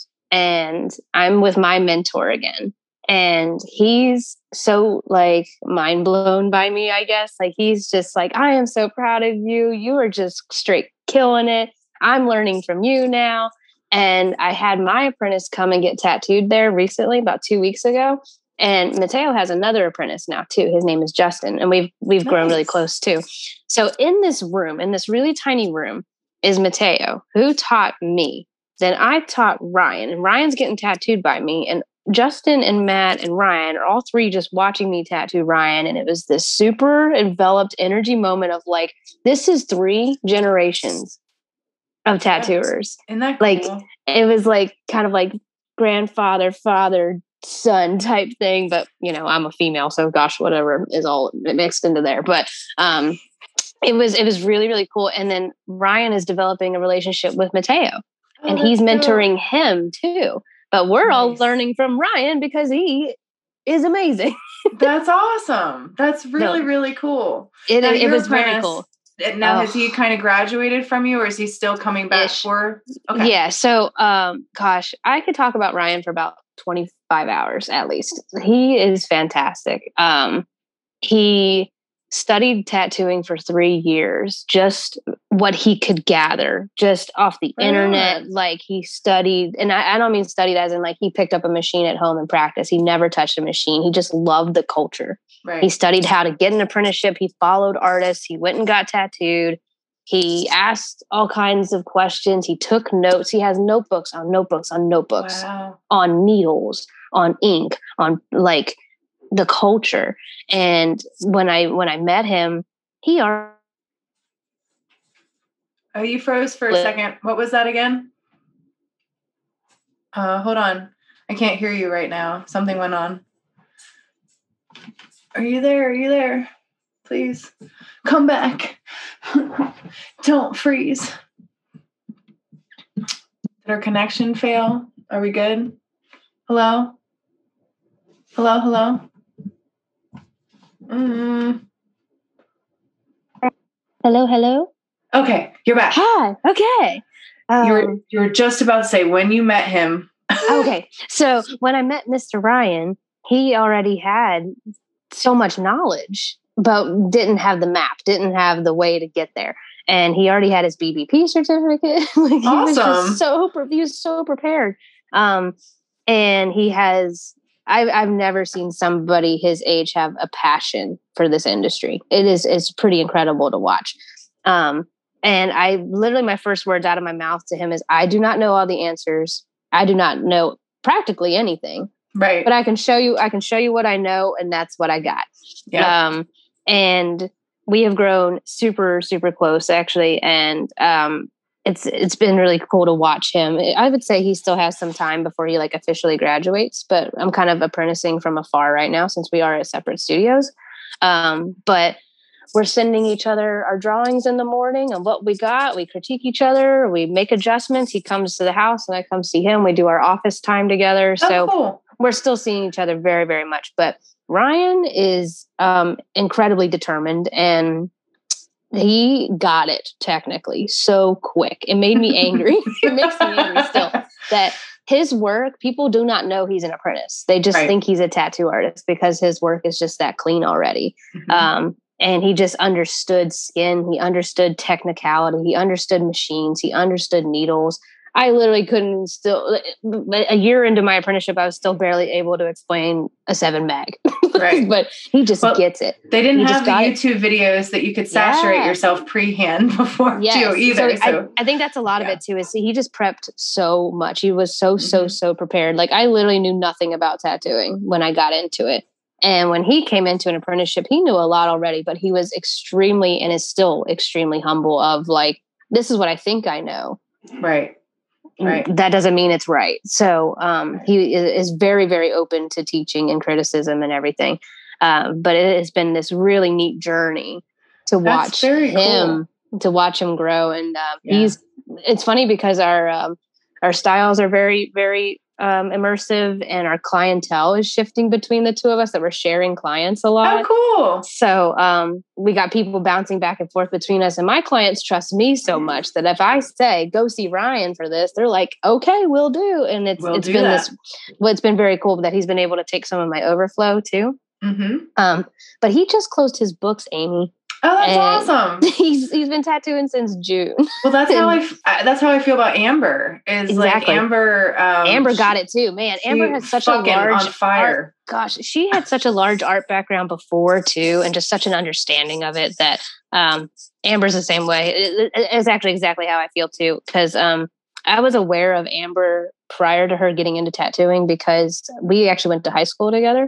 [SPEAKER 3] and I'm with my mentor again. And he's so like mind blown by me, I guess. Like, he's just like, I am so proud of you. You are just straight killing it. I'm learning from you now. And I had my apprentice come and get tattooed there recently, about two weeks ago. And Mateo has another apprentice now too. His name is Justin. And we've, we've nice. grown really close too. So in this room, in this really tiny room, is Mateo, who taught me. Then I taught Ryan, and Ryan's getting tattooed by me. And Justin and Matt and Ryan are all three just watching me tattoo Ryan. And it was this super enveloped energy moment of like, this is three generations of tattooers.
[SPEAKER 1] Isn't that cool?
[SPEAKER 3] Like, it was like kind of like grandfather, father, son type thing. But, you know, I'm a female, so gosh, whatever is all mixed into there. But um, it was, it was really, really cool. And then Ryan is developing a relationship with Mateo, oh, and he's mentoring cool. him too. But we're nice. all learning from Ryan because he is amazing.
[SPEAKER 1] That's awesome. That's really, no, really cool.
[SPEAKER 3] It, it, it was very cool.
[SPEAKER 1] Now,
[SPEAKER 3] oh.
[SPEAKER 1] has he kind of graduated from you, or is he still coming back Ish. for?
[SPEAKER 3] Okay. Yeah. So, um, gosh, I could talk about Ryan for about twenty-five hours at least. He is fantastic. Um, he studied tattooing for three years, just what he could gather just off the right internet. On. Like, he studied, and I, I don't mean studied as in like he picked up a machine at home and practiced. He never touched a machine. He just loved the culture.
[SPEAKER 1] Right.
[SPEAKER 3] He studied how to get an apprenticeship. He followed artists. He went and got tattooed. He asked all kinds of questions. He took notes. He has notebooks on notebooks on notebooks
[SPEAKER 1] wow.
[SPEAKER 3] on needles, on ink, on like the culture. And when I when I met him, he already.
[SPEAKER 1] Oh, you froze for a second. What was that again? Uh, hold on. I can't hear you right now. Something went on. Are you there? Are you there? Please come back. Don't freeze. Did our connection fail? Are we good? Hello? Hello, hello? Mm.
[SPEAKER 3] Hello, hello?
[SPEAKER 1] Okay, you're back.
[SPEAKER 3] Hi, okay. Um,
[SPEAKER 1] you, were, you were just about to say when you met him.
[SPEAKER 3] Okay, so when I met Mister Ryan, he already had so much knowledge, but didn't have the map, didn't have the way to get there. And he already had his B B P certificate. Like, he
[SPEAKER 1] awesome.
[SPEAKER 3] was just so, he was so prepared. Um, and he has, I've, I've never seen somebody his age have a passion for this industry. It is, it's pretty incredible to watch. Um, and I literally, my first words out of my mouth to him is, I do not know all the answers. I do not know practically anything,
[SPEAKER 1] right?
[SPEAKER 3] But I can show you, I can show you what I know. And that's what I got.
[SPEAKER 1] Yeah.
[SPEAKER 3] Um, and we have grown super, super close actually. And, um, it's, it's been really cool to watch him. I would say he still has some time before he like officially graduates, but I'm kind of apprenticing from afar right now since we are at separate studios. Um, but we're sending each other our drawings in the morning and what we got. We critique each other. We make adjustments. He comes to the house and I come see him. We do our office time together.
[SPEAKER 1] Oh,
[SPEAKER 3] so
[SPEAKER 1] cool.
[SPEAKER 3] We're still seeing each other very, very much. But Ryan is um, incredibly determined and he got it technically so quick. It made me angry. It makes me angry still that his work, people do not know he's an apprentice. They just
[SPEAKER 1] right.
[SPEAKER 3] think he's a tattoo artist because his work is just that clean already. Mm-hmm. Um, And he just understood skin. He understood technicality. He understood machines. He understood needles. I literally couldn't still, a year into my apprenticeship, I was still barely able to explain a seven mag.
[SPEAKER 1] Right.
[SPEAKER 3] But he just
[SPEAKER 1] well,
[SPEAKER 3] gets it.
[SPEAKER 1] They didn't
[SPEAKER 3] he
[SPEAKER 1] have the YouTube it. videos that you could saturate
[SPEAKER 3] yeah.
[SPEAKER 1] yourself pre-hand before
[SPEAKER 3] yes.
[SPEAKER 1] too either.
[SPEAKER 3] So,
[SPEAKER 1] so.
[SPEAKER 3] I, I think that's a lot yeah. of it too, is he just prepped so much. He was so, mm-hmm. so, so prepared. Like I literally knew nothing about tattooing when I got into it. And when he came into an apprenticeship, he knew a lot already, but he was extremely and is still extremely humble of like, this is what I think I know.
[SPEAKER 1] Right. Right.
[SPEAKER 3] That doesn't mean it's right. So um, he is very, very open to teaching and criticism and everything. Um, but it has been this really neat journey to watch him, cool. to watch him grow. And uh, yeah. he's, it's funny because our, um, our styles are very, very um, immersive and our clientele is shifting between the two of us, that we're sharing clients a lot.
[SPEAKER 1] Oh, cool.
[SPEAKER 3] So um, we got people bouncing back and forth between us, and my clients trust me so much that if I say, go see Ryan for this, they're like, okay, we'll do. And it's,
[SPEAKER 1] we'll
[SPEAKER 3] it's
[SPEAKER 1] do
[SPEAKER 3] been
[SPEAKER 1] that.
[SPEAKER 3] this, well, it's been very cool that he's been able to take some of my overflow too.
[SPEAKER 1] Mm-hmm.
[SPEAKER 3] Um, but he just closed his books, Amy.
[SPEAKER 1] Oh, that's awesome.
[SPEAKER 3] He's he's been tattooing since June.
[SPEAKER 1] Well, that's how I f- that's how I feel about Amber. Is
[SPEAKER 3] exactly.
[SPEAKER 1] like Amber. Um,
[SPEAKER 3] Amber got it too, man. Amber has such a large
[SPEAKER 1] on fire.
[SPEAKER 3] Art, gosh, she had such a large art background before too, and just such an understanding of it that um, Amber's the same way. It, it, it's actually exactly how I feel too, because um, I was aware of Amber prior to her getting into tattooing because we actually went to high school together.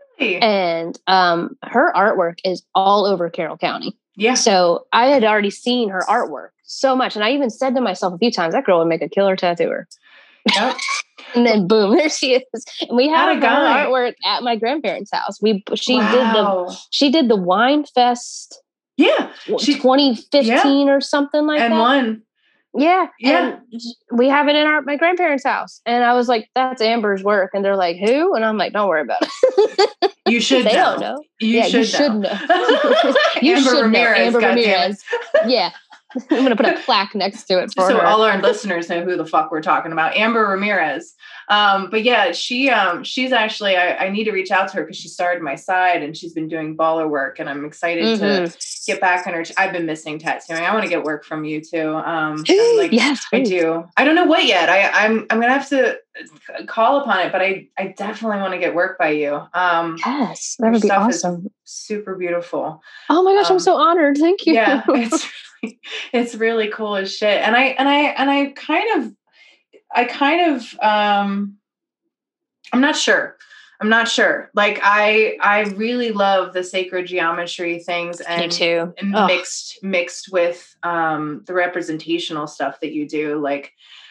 [SPEAKER 3] And um, her artwork is all over Carroll County.
[SPEAKER 1] Yeah.
[SPEAKER 3] So I had already seen her artwork so much. And I even said to myself a few times, that girl would make a killer tattooer.
[SPEAKER 1] Yep.
[SPEAKER 3] And then boom, there she is. And we had her
[SPEAKER 1] guy.
[SPEAKER 3] artwork at my grandparents' house. We she
[SPEAKER 1] wow.
[SPEAKER 3] did the she did the Wine Fest.
[SPEAKER 1] Yeah.
[SPEAKER 3] She, twenty fifteen yeah. or something like
[SPEAKER 1] and
[SPEAKER 3] that.
[SPEAKER 1] And one.
[SPEAKER 3] Yeah.
[SPEAKER 1] Yeah.
[SPEAKER 3] And we have it in our my grandparents' house. And I was like, that's Amber's work. And they're like, who? And I'm like, don't worry about it.
[SPEAKER 1] You should
[SPEAKER 3] they
[SPEAKER 1] know.
[SPEAKER 3] don't know.
[SPEAKER 1] You
[SPEAKER 3] yeah,
[SPEAKER 1] should
[SPEAKER 3] you should
[SPEAKER 1] know.
[SPEAKER 3] know. you
[SPEAKER 1] Amber
[SPEAKER 3] should
[SPEAKER 1] Ramirez,
[SPEAKER 3] know. Amber
[SPEAKER 1] God
[SPEAKER 3] Ramirez. Yeah. I'm going to put a plaque next to it for
[SPEAKER 1] so
[SPEAKER 3] her.
[SPEAKER 1] all our listeners know who the fuck we're talking about. Amber Ramirez. Um, but yeah, she, um, she's actually, I, I need to reach out to her because she started my side and she's been doing baller work and I'm excited mm-hmm. to get back on her. T- I've been missing tattooing. I want to get work from you too. Um, like
[SPEAKER 3] yes,
[SPEAKER 1] I do. I don't know what yet. I, I'm, I'm going to have to call upon it, but I, I definitely want to get work by you. Um,
[SPEAKER 3] yes, that would be awesome.
[SPEAKER 1] Super beautiful.
[SPEAKER 3] Oh my gosh. Um, I'm so honored. Thank you.
[SPEAKER 1] Yeah. It's really, it's really cool as shit. And I, and I, and I kind of, I kind of, um, I'm not sure. I'm not sure. Like I, I really love the sacred geometry things and,
[SPEAKER 3] Me too.
[SPEAKER 1] and mixed, mixed with, um, the representational stuff that you do. Like,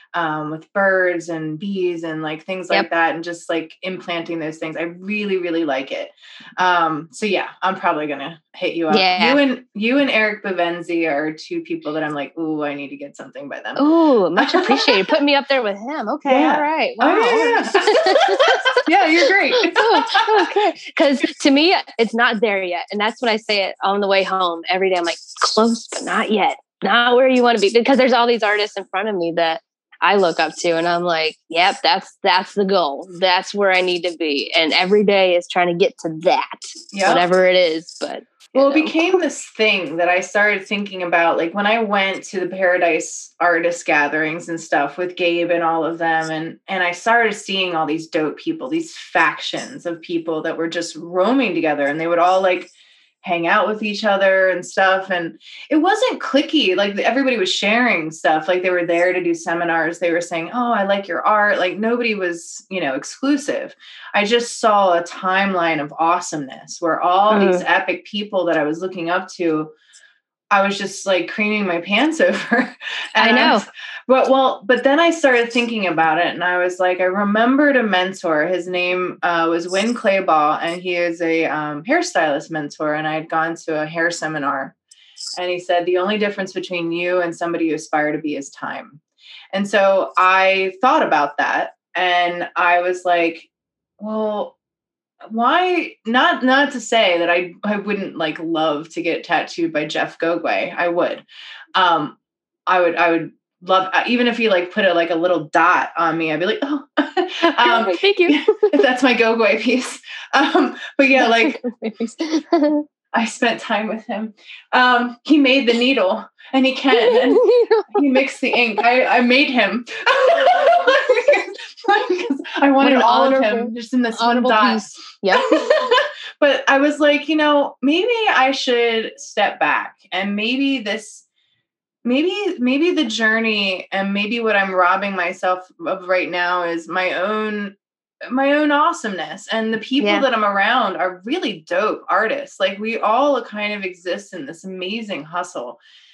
[SPEAKER 1] um, with birds and bees and like things
[SPEAKER 3] Yep.
[SPEAKER 1] like that, and just like implanting those things. I really, really like it. Um, so yeah, I'm probably gonna hit you up.
[SPEAKER 3] Yeah.
[SPEAKER 1] You and you and Eric Bavenzi are two people that I'm like, ooh, I need to get something by them.
[SPEAKER 3] Ooh, much appreciated. Put me up there with him. Okay,
[SPEAKER 1] Yeah.
[SPEAKER 3] all right. Wow.
[SPEAKER 1] Oh, yeah, yeah. Yeah, you're great.
[SPEAKER 3] Oh, okay. Because to me, it's not there yet. And that's what I say it on the way home every day. I'm like, close, but not yet. Not where you want to be. Because there's all these artists in front of me that I look up to. And I'm like, yep, that's that's the goal. That's where I need to be. And every day is trying to get to that,
[SPEAKER 1] Yep.
[SPEAKER 3] whatever it is. But
[SPEAKER 1] well,
[SPEAKER 3] know.
[SPEAKER 1] It became this thing that I started thinking about, like when I went to the Paradise artist gatherings and stuff with Gabe and all of them. And, and I started seeing all these dope people, these factions of people that were just roaming together, and they would all like hang out with each other and stuff. And it wasn't cliquey. Like everybody was sharing stuff. Like they were there to do seminars. They were saying, oh, I like your art. Like nobody was, you know, exclusive. I just saw a timeline of awesomeness where all mm. these epic people that I was looking up to, I was just like creaming my pants over. And
[SPEAKER 3] I know.
[SPEAKER 1] I was, but well, but then I started thinking about it, and I was like, I remembered a mentor. His name uh, was Win Clayball, and he is a um, hairstylist mentor. And I had gone to a hair seminar, and he said, the only difference between you and somebody you aspire to be is time. And so I thought about that, and I was like, well, why not, not to say that I, I wouldn't like love to get tattooed by Jeff Gogwe. I would, um, I would, I would love, even if he like put a, like a little dot on me, I'd be like, oh, um,
[SPEAKER 3] thank you.
[SPEAKER 1] That's my Gogwe piece. Um, but yeah, like I spent time with him. Um, he made the needle, and he can, and he mixed the ink. I, I made him. I wanted all of him just in this one dot.
[SPEAKER 3] Yeah.
[SPEAKER 1] But I was like, you know, maybe I should step back, and maybe this, maybe, maybe the journey, and maybe what I'm robbing myself of right now is my own, my own awesomeness. And the people yeah. that I'm around are really dope artists. Like we all kind of exist in this amazing hustle.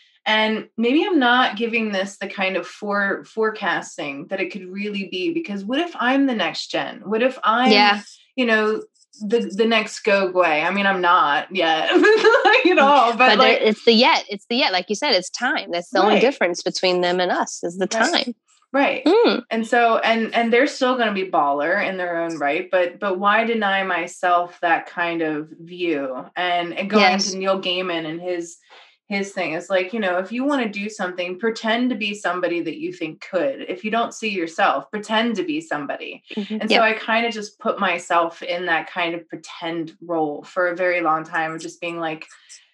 [SPEAKER 1] And maybe I'm not giving this the kind of for, forecasting that it could really be, because what if I'm the next gen? What if I'm, yeah. you know, the, the next Gogwe? I mean, I'm not yet, you know, but, but like,
[SPEAKER 3] it's the yet, it's the yet, like you said, it's time. That's the right. only difference between them and us is the time.
[SPEAKER 1] Right. Right. Mm. And so, and, and they're still going to be baller in their own right, but, but why deny myself that kind of view? And, and going yes. to Neil Gaiman and his, his thing is like, you know, if you want to do something, pretend to be somebody that you think could. If you don't see yourself, pretend to be somebody. Mm-hmm. And yep. so I kind of just put myself in that kind of pretend role for a very long time of just being like,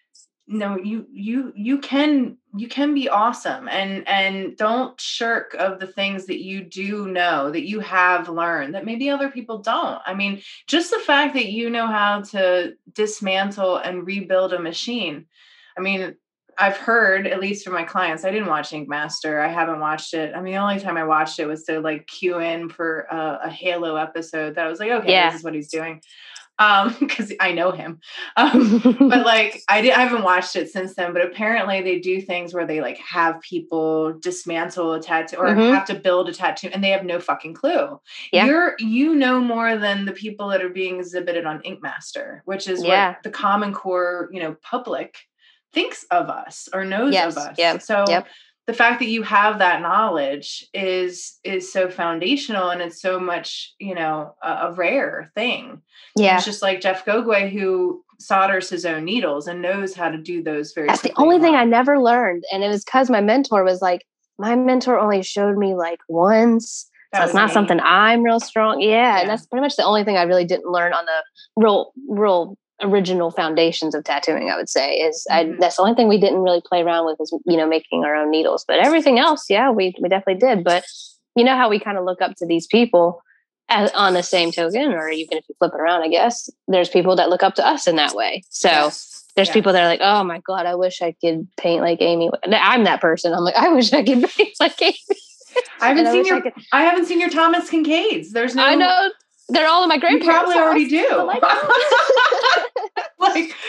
[SPEAKER 1] no, you, you, you can, you can be awesome, and, and don't shirk of the things that you do know, that you have learned that maybe other people don't. I mean, just the fact that you know how to dismantle and rebuild a machine. I mean, I've heard, at least from my clients, I didn't watch Ink Master. I haven't watched it. I mean, the only time I watched it was to like cue in for a, a Halo episode that I was like, okay, yeah. this is what he's doing. Um, because I know him. Um, but like, I, did, I haven't watched it since then, but apparently they do things where they like have people dismantle a tattoo or mm-hmm. have to build a tattoo, and they have no fucking clue. Yeah. You're, you know, more than the people that are being exhibited on Ink Master, which is yeah. what the Common Core, you know, public thinks of us or knows yes. of us.
[SPEAKER 3] Yep.
[SPEAKER 1] So
[SPEAKER 3] yep.
[SPEAKER 1] the fact that you have that knowledge is, is so foundational, and it's so much, you know, a, a rare thing.
[SPEAKER 3] Yeah.
[SPEAKER 1] It's just like Jeff Gogwe, who solders his own needles and knows how to do those very
[SPEAKER 3] That's the only thing I never learned. And it was because my mentor was like, my mentor only showed me like once. That so it's not me. Something I'm real strong. Yeah, yeah. And that's pretty much the only thing I really didn't learn on the real, real original foundations of tattooing, I would say, is mm-hmm. I, that's the only thing we didn't really play around with is, you know, making our own needles. But everything else, yeah, we, we definitely did. But you know how we kind of look up to these people as, on the same token, or even if you flip it around, I guess, there's people that look up to us in that way. So yes. there's yes. people that are like, oh my God, I wish I could paint like Amy. I'm that person. I'm like, I wish I could paint like Amy.
[SPEAKER 1] I haven't seen I your, I, could, I haven't seen your Thomas Kincaids. There's no,
[SPEAKER 3] I know. They're all in my grandparents'
[SPEAKER 1] You probably
[SPEAKER 3] house.
[SPEAKER 1] already do.
[SPEAKER 3] Like,
[SPEAKER 1] like,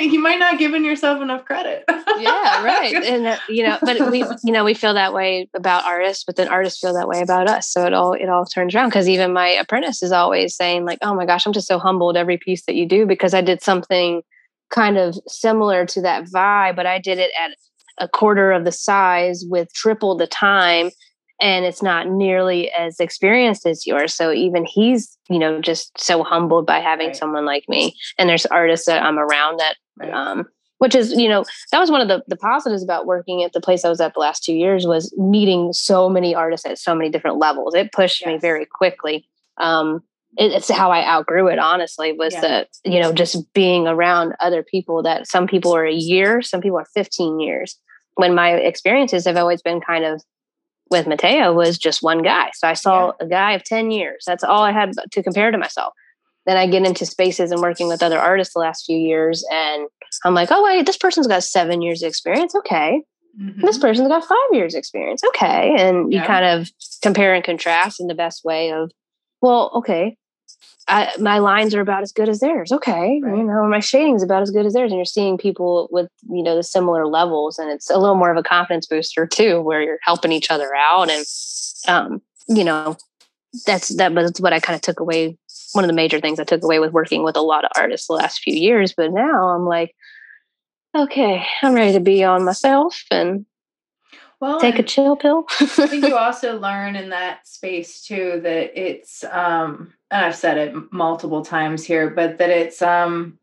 [SPEAKER 1] you might not giving yourself enough credit.
[SPEAKER 3] Yeah, right. And uh, you know, but we, you know, we feel that way about artists, but then artists feel that way about us. So it all, it all turns around. Cause even my apprentice is always saying like, oh my gosh, I'm just so humbled every piece that you do, because I did something kind of similar to that vibe, but I did it at a quarter of the size with triple the time. And it's not nearly as experienced as yours. So even he's, you know, just so humbled by having
[SPEAKER 1] right.
[SPEAKER 3] someone like me. And there's artists that I'm around that,
[SPEAKER 1] right.
[SPEAKER 3] um, which is, you know, that was one of the, the positives about working at the place I was at the last two years was meeting so many artists at so many different levels. It pushed yes. me very quickly. Um, it, it's how I outgrew it, honestly, was yeah. that, you know, just being around other people that some people are a year, some people are fifteen years. When my experiences have always been kind of with Mateo was just one guy. So I saw yeah. a guy of ten years. That's all I had to compare to myself. Then I get into spaces and working with other artists the last few years. And I'm like, oh, wait, this person's got seven years of experience. Okay. Mm-hmm. This person's got five years experience. Okay. And yeah. you kind of compare and contrast in the best way of, well, okay, I, my lines are about as good as theirs. Okay. Right. You know, my shading is about as good as theirs. And you're seeing people with, you know, the similar levels, and it's a little more of a confidence booster too, where you're helping each other out. And, um, you know, that's, that was what I kind of took away. One of the major things I took away with working with a lot of artists the last few years. But now I'm like, okay, I'm ready to be on myself and well, take a chill pill.
[SPEAKER 1] I think you also learn in that space too, that it's, um, and I've said it multiple times here, but that it's, um,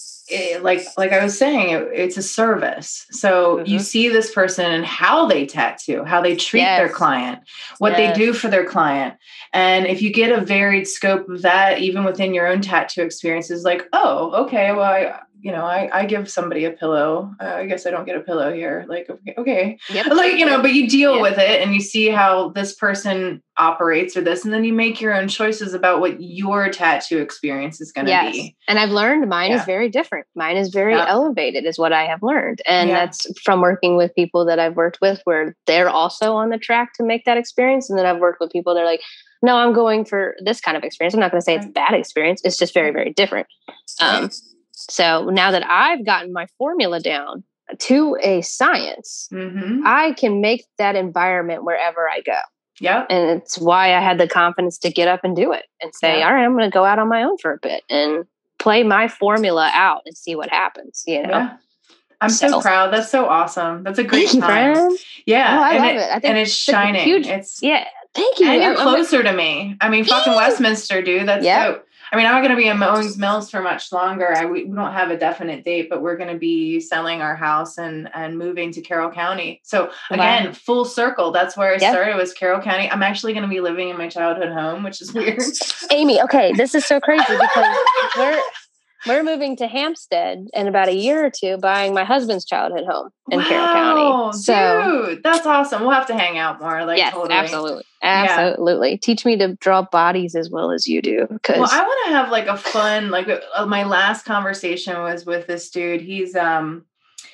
[SPEAKER 1] it, like, like I was saying, it, it's a service. So mm-hmm. you see this person and how they tattoo, how they treat yes. their client, what yes. they do for their client. And if you get a varied scope of that, even within your own tattoo experiences, like, oh, okay, well, I, you know, I, I give somebody a pillow. Uh, I guess I don't get a pillow here. Like, okay, okay. Yep. Like, you know, but you deal yep. with it and you see how this person operates or this, and then you make your own choices about what your tattoo experience is going to yes. be.
[SPEAKER 3] And I've learned mine yeah. is very different. Mine is very yeah. elevated is what I have learned. And yeah. that's from working with people that I've worked with where they're also on the track to make that experience. And then I've worked with people that are like, no, I'm going for this kind of experience. I'm not going to say it's a bad experience. It's just very, very different. Um, right. So now that I've gotten my formula down to a science, mm-hmm. I can make that environment wherever I go.
[SPEAKER 1] Yeah.
[SPEAKER 3] And it's why I had the confidence to get up and do it and say, yeah. all right, I'm going to go out on my own for a bit and play my formula out and see what happens, you know?
[SPEAKER 1] Yeah. I'm so, so proud. That's so awesome. That's a great
[SPEAKER 3] thank
[SPEAKER 1] time.
[SPEAKER 3] You, friend.
[SPEAKER 1] Yeah.
[SPEAKER 3] Oh, I
[SPEAKER 1] and
[SPEAKER 3] love
[SPEAKER 1] it,
[SPEAKER 3] it. I think
[SPEAKER 1] and it's shining.
[SPEAKER 3] Huge,
[SPEAKER 1] it's
[SPEAKER 3] yeah. Thank you.
[SPEAKER 1] And you're
[SPEAKER 3] I'm,
[SPEAKER 1] closer
[SPEAKER 3] I'm,
[SPEAKER 1] to me. I mean, fucking Westminster, dude. That's yep. dope. I mean, I'm not going to be in Owings Mills for much longer. I, we, we don't have a definite date, but we're going to be selling our house and, and moving to Carroll County. So again, wow. full circle. That's where I yep. started was Carroll County. I'm actually going to be living in my childhood home, which is weird.
[SPEAKER 3] Amy, okay. This is so crazy because we're, we're moving to Hampstead in about a year or two, buying my husband's childhood home in wow, Carroll County. So,
[SPEAKER 1] dude, that's awesome. We'll have to hang out more. Like,
[SPEAKER 3] yes,
[SPEAKER 1] totally.
[SPEAKER 3] absolutely. Absolutely. Yeah. Teach me to draw bodies as well as you do. Cause
[SPEAKER 1] well, I want to have like a fun, like uh, my last conversation was with this dude. He's, um,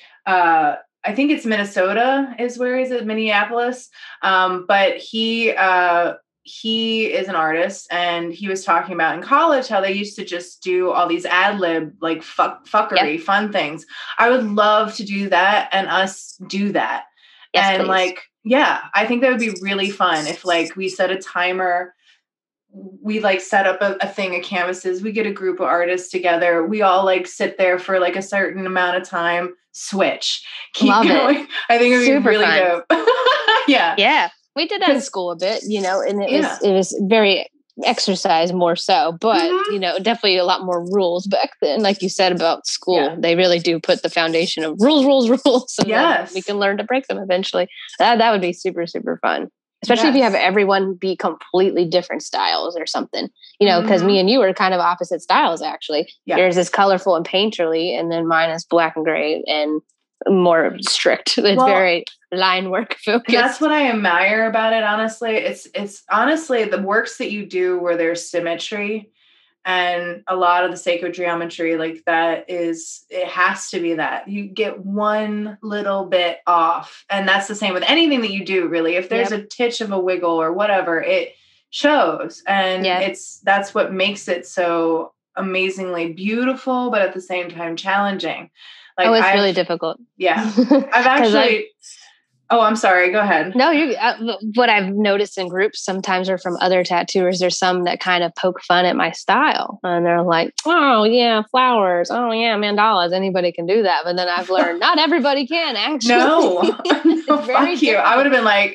[SPEAKER 1] uh, I think it's Minnesota is where he's at, Minneapolis. Um, but he, uh, he is an artist, and he was talking about in college how they used to just do all these ad lib, like fuck, fuckery, yep. fun things. I would love to do that and us do that. Yes, and please. Like, yeah, I think that would be really fun if like we set a timer, we like set up a, a thing of canvases, we get a group of artists together, we all like sit there for like a certain amount of time, switch, keep love going. It. I think it would Super be really fun. Dope. yeah.
[SPEAKER 3] Yeah. We did that in school a bit, you know, and it yeah. was it was very exercise more so, but mm-hmm. you know, definitely a lot more rules back then. Like you said about school, yeah. they really do put the foundation of rules, rules, rules, and yes. then we can learn to break them eventually. That that would be super, super fun, especially yes. if you have everyone be completely different styles or something. You know, because mm-hmm. me and you are kind of opposite styles actually. Yeah. Yours is colorful and painterly, and then mine is black and gray and more strict. It's well, very line work focused.
[SPEAKER 1] That's what I admire about it. Honestly, it's, it's honestly the works that you do where there's symmetry and a lot of the sacred geometry, like that is, it has to be that you get one little bit off. And that's the same with anything that you do really. If there's yep. a titch of a wiggle or whatever, it shows. And yep. it's, that's what makes it so amazingly beautiful, but at the same time challenging. Like,
[SPEAKER 3] oh, it's
[SPEAKER 1] I've,
[SPEAKER 3] really difficult.
[SPEAKER 1] Yeah. I've actually, I, oh, I'm sorry. Go ahead.
[SPEAKER 3] No, you. Uh, what I've noticed in groups sometimes are from other tattooers. There's some that kind of poke fun at my style, and they're like, "Oh yeah, flowers. Oh yeah, mandalas. Anybody can do that." But then I've learned not everybody can actually.
[SPEAKER 1] No, no fuck you.
[SPEAKER 3] Difficult.
[SPEAKER 1] I would have been like,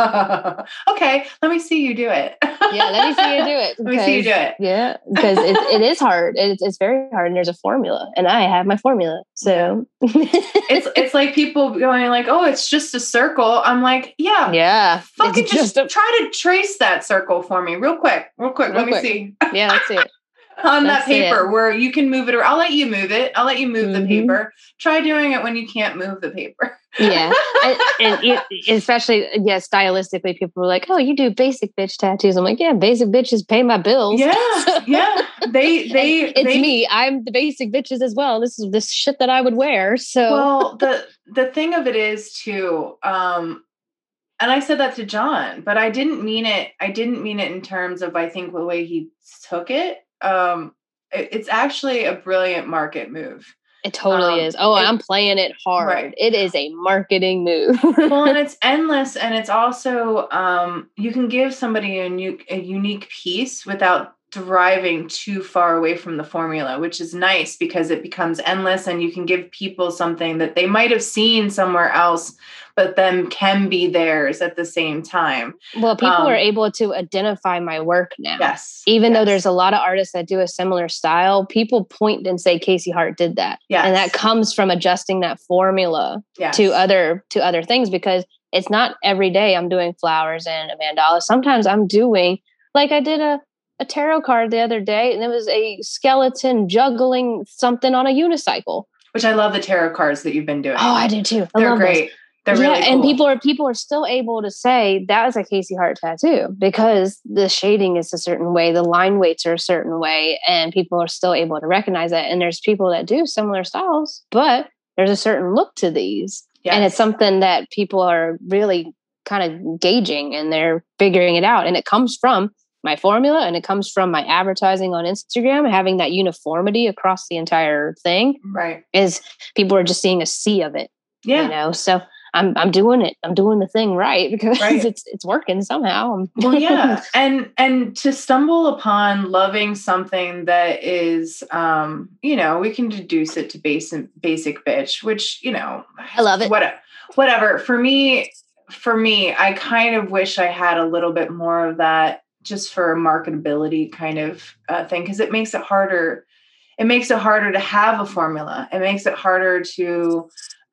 [SPEAKER 1] okay, let me see you do it.
[SPEAKER 3] Yeah, let me see you do it.
[SPEAKER 1] Let me see you do it.
[SPEAKER 3] Yeah, because it, it is hard. It's, it's very hard, and there's a formula, and I have my formula. So
[SPEAKER 1] it's it's like people going like, oh, it's just a circle. I'm like, yeah,
[SPEAKER 3] yeah.
[SPEAKER 1] Fucking just, just a- try to trace that circle for me, real quick, real quick. Real let quick. me see.
[SPEAKER 3] Yeah, let's see it.
[SPEAKER 1] On let's that paper where you can move it, or I'll let you move it. I'll let you move mm-hmm. the paper. Try doing it when you can't move the paper.
[SPEAKER 3] Yeah, and, and it, especially yeah, stylistically, people were like, "Oh, you do basic bitch tattoos." I'm like, "Yeah, basic bitches pay my bills."
[SPEAKER 1] Yeah, yeah. They, they,
[SPEAKER 3] it's
[SPEAKER 1] they,
[SPEAKER 3] me. I'm the basic bitches as well. This is this shit that I would wear. So,
[SPEAKER 1] well, the the thing of it is too, um, and I said that to John, but I didn't mean it. I didn't mean it in terms of I think the way he took it. Um, it, it's actually a brilliant market move.
[SPEAKER 3] It totally um, is. Oh, it, I'm playing it hard. Right. It is a marketing move.
[SPEAKER 1] Well, and it's endless, and it's also um, you can give somebody a new, a unique piece without driving too far away from the formula, which is nice because it becomes endless, and you can give people something that they might have seen somewhere else, but then can be theirs at the same time.
[SPEAKER 3] Well, people um, are able to identify my work now.
[SPEAKER 1] Yes.
[SPEAKER 3] Even
[SPEAKER 1] yes.
[SPEAKER 3] though there's a lot of artists that do a similar style, people point and say Casey Hart did that.
[SPEAKER 1] Yes.
[SPEAKER 3] And that comes from adjusting that formula yes. to other to other things, because it's not every day I'm doing flowers and a mandala. Sometimes I'm doing, like I did a, a tarot card the other day, and it was a skeleton juggling something on a unicycle.
[SPEAKER 1] Which I love the tarot cards that you've been doing.
[SPEAKER 3] Oh, I do too. I
[SPEAKER 1] They're
[SPEAKER 3] love
[SPEAKER 1] great.
[SPEAKER 3] Those.
[SPEAKER 1] They're
[SPEAKER 3] yeah,
[SPEAKER 1] really cool.
[SPEAKER 3] And people are people are still able to say that was a Casey Hart tattoo because the shading is a certain way, the line weights are a certain way, and people are still able to recognize that. And there's people that do similar styles, but there's a certain look to these. Yes. And it's something that people are really kind of gauging, and they're figuring it out. And it comes from my formula, and it comes from my advertising on Instagram, having that uniformity across the entire thing.
[SPEAKER 1] Right.
[SPEAKER 3] Is people are just seeing a sea of it.
[SPEAKER 1] Yeah.
[SPEAKER 3] You know, so I'm I'm doing it. I'm doing the thing right because right. it's it's working somehow.
[SPEAKER 1] Well, yeah, and and to stumble upon loving something that is, um, you know, we can deduce it to basic basic bitch, which you know,
[SPEAKER 3] I love it.
[SPEAKER 1] Whatever, whatever. For me, for me, I kind of wish I had a little bit more of that, just for a marketability kind of uh, thing, because it makes it harder. It makes it harder to have a formula. It makes it harder to.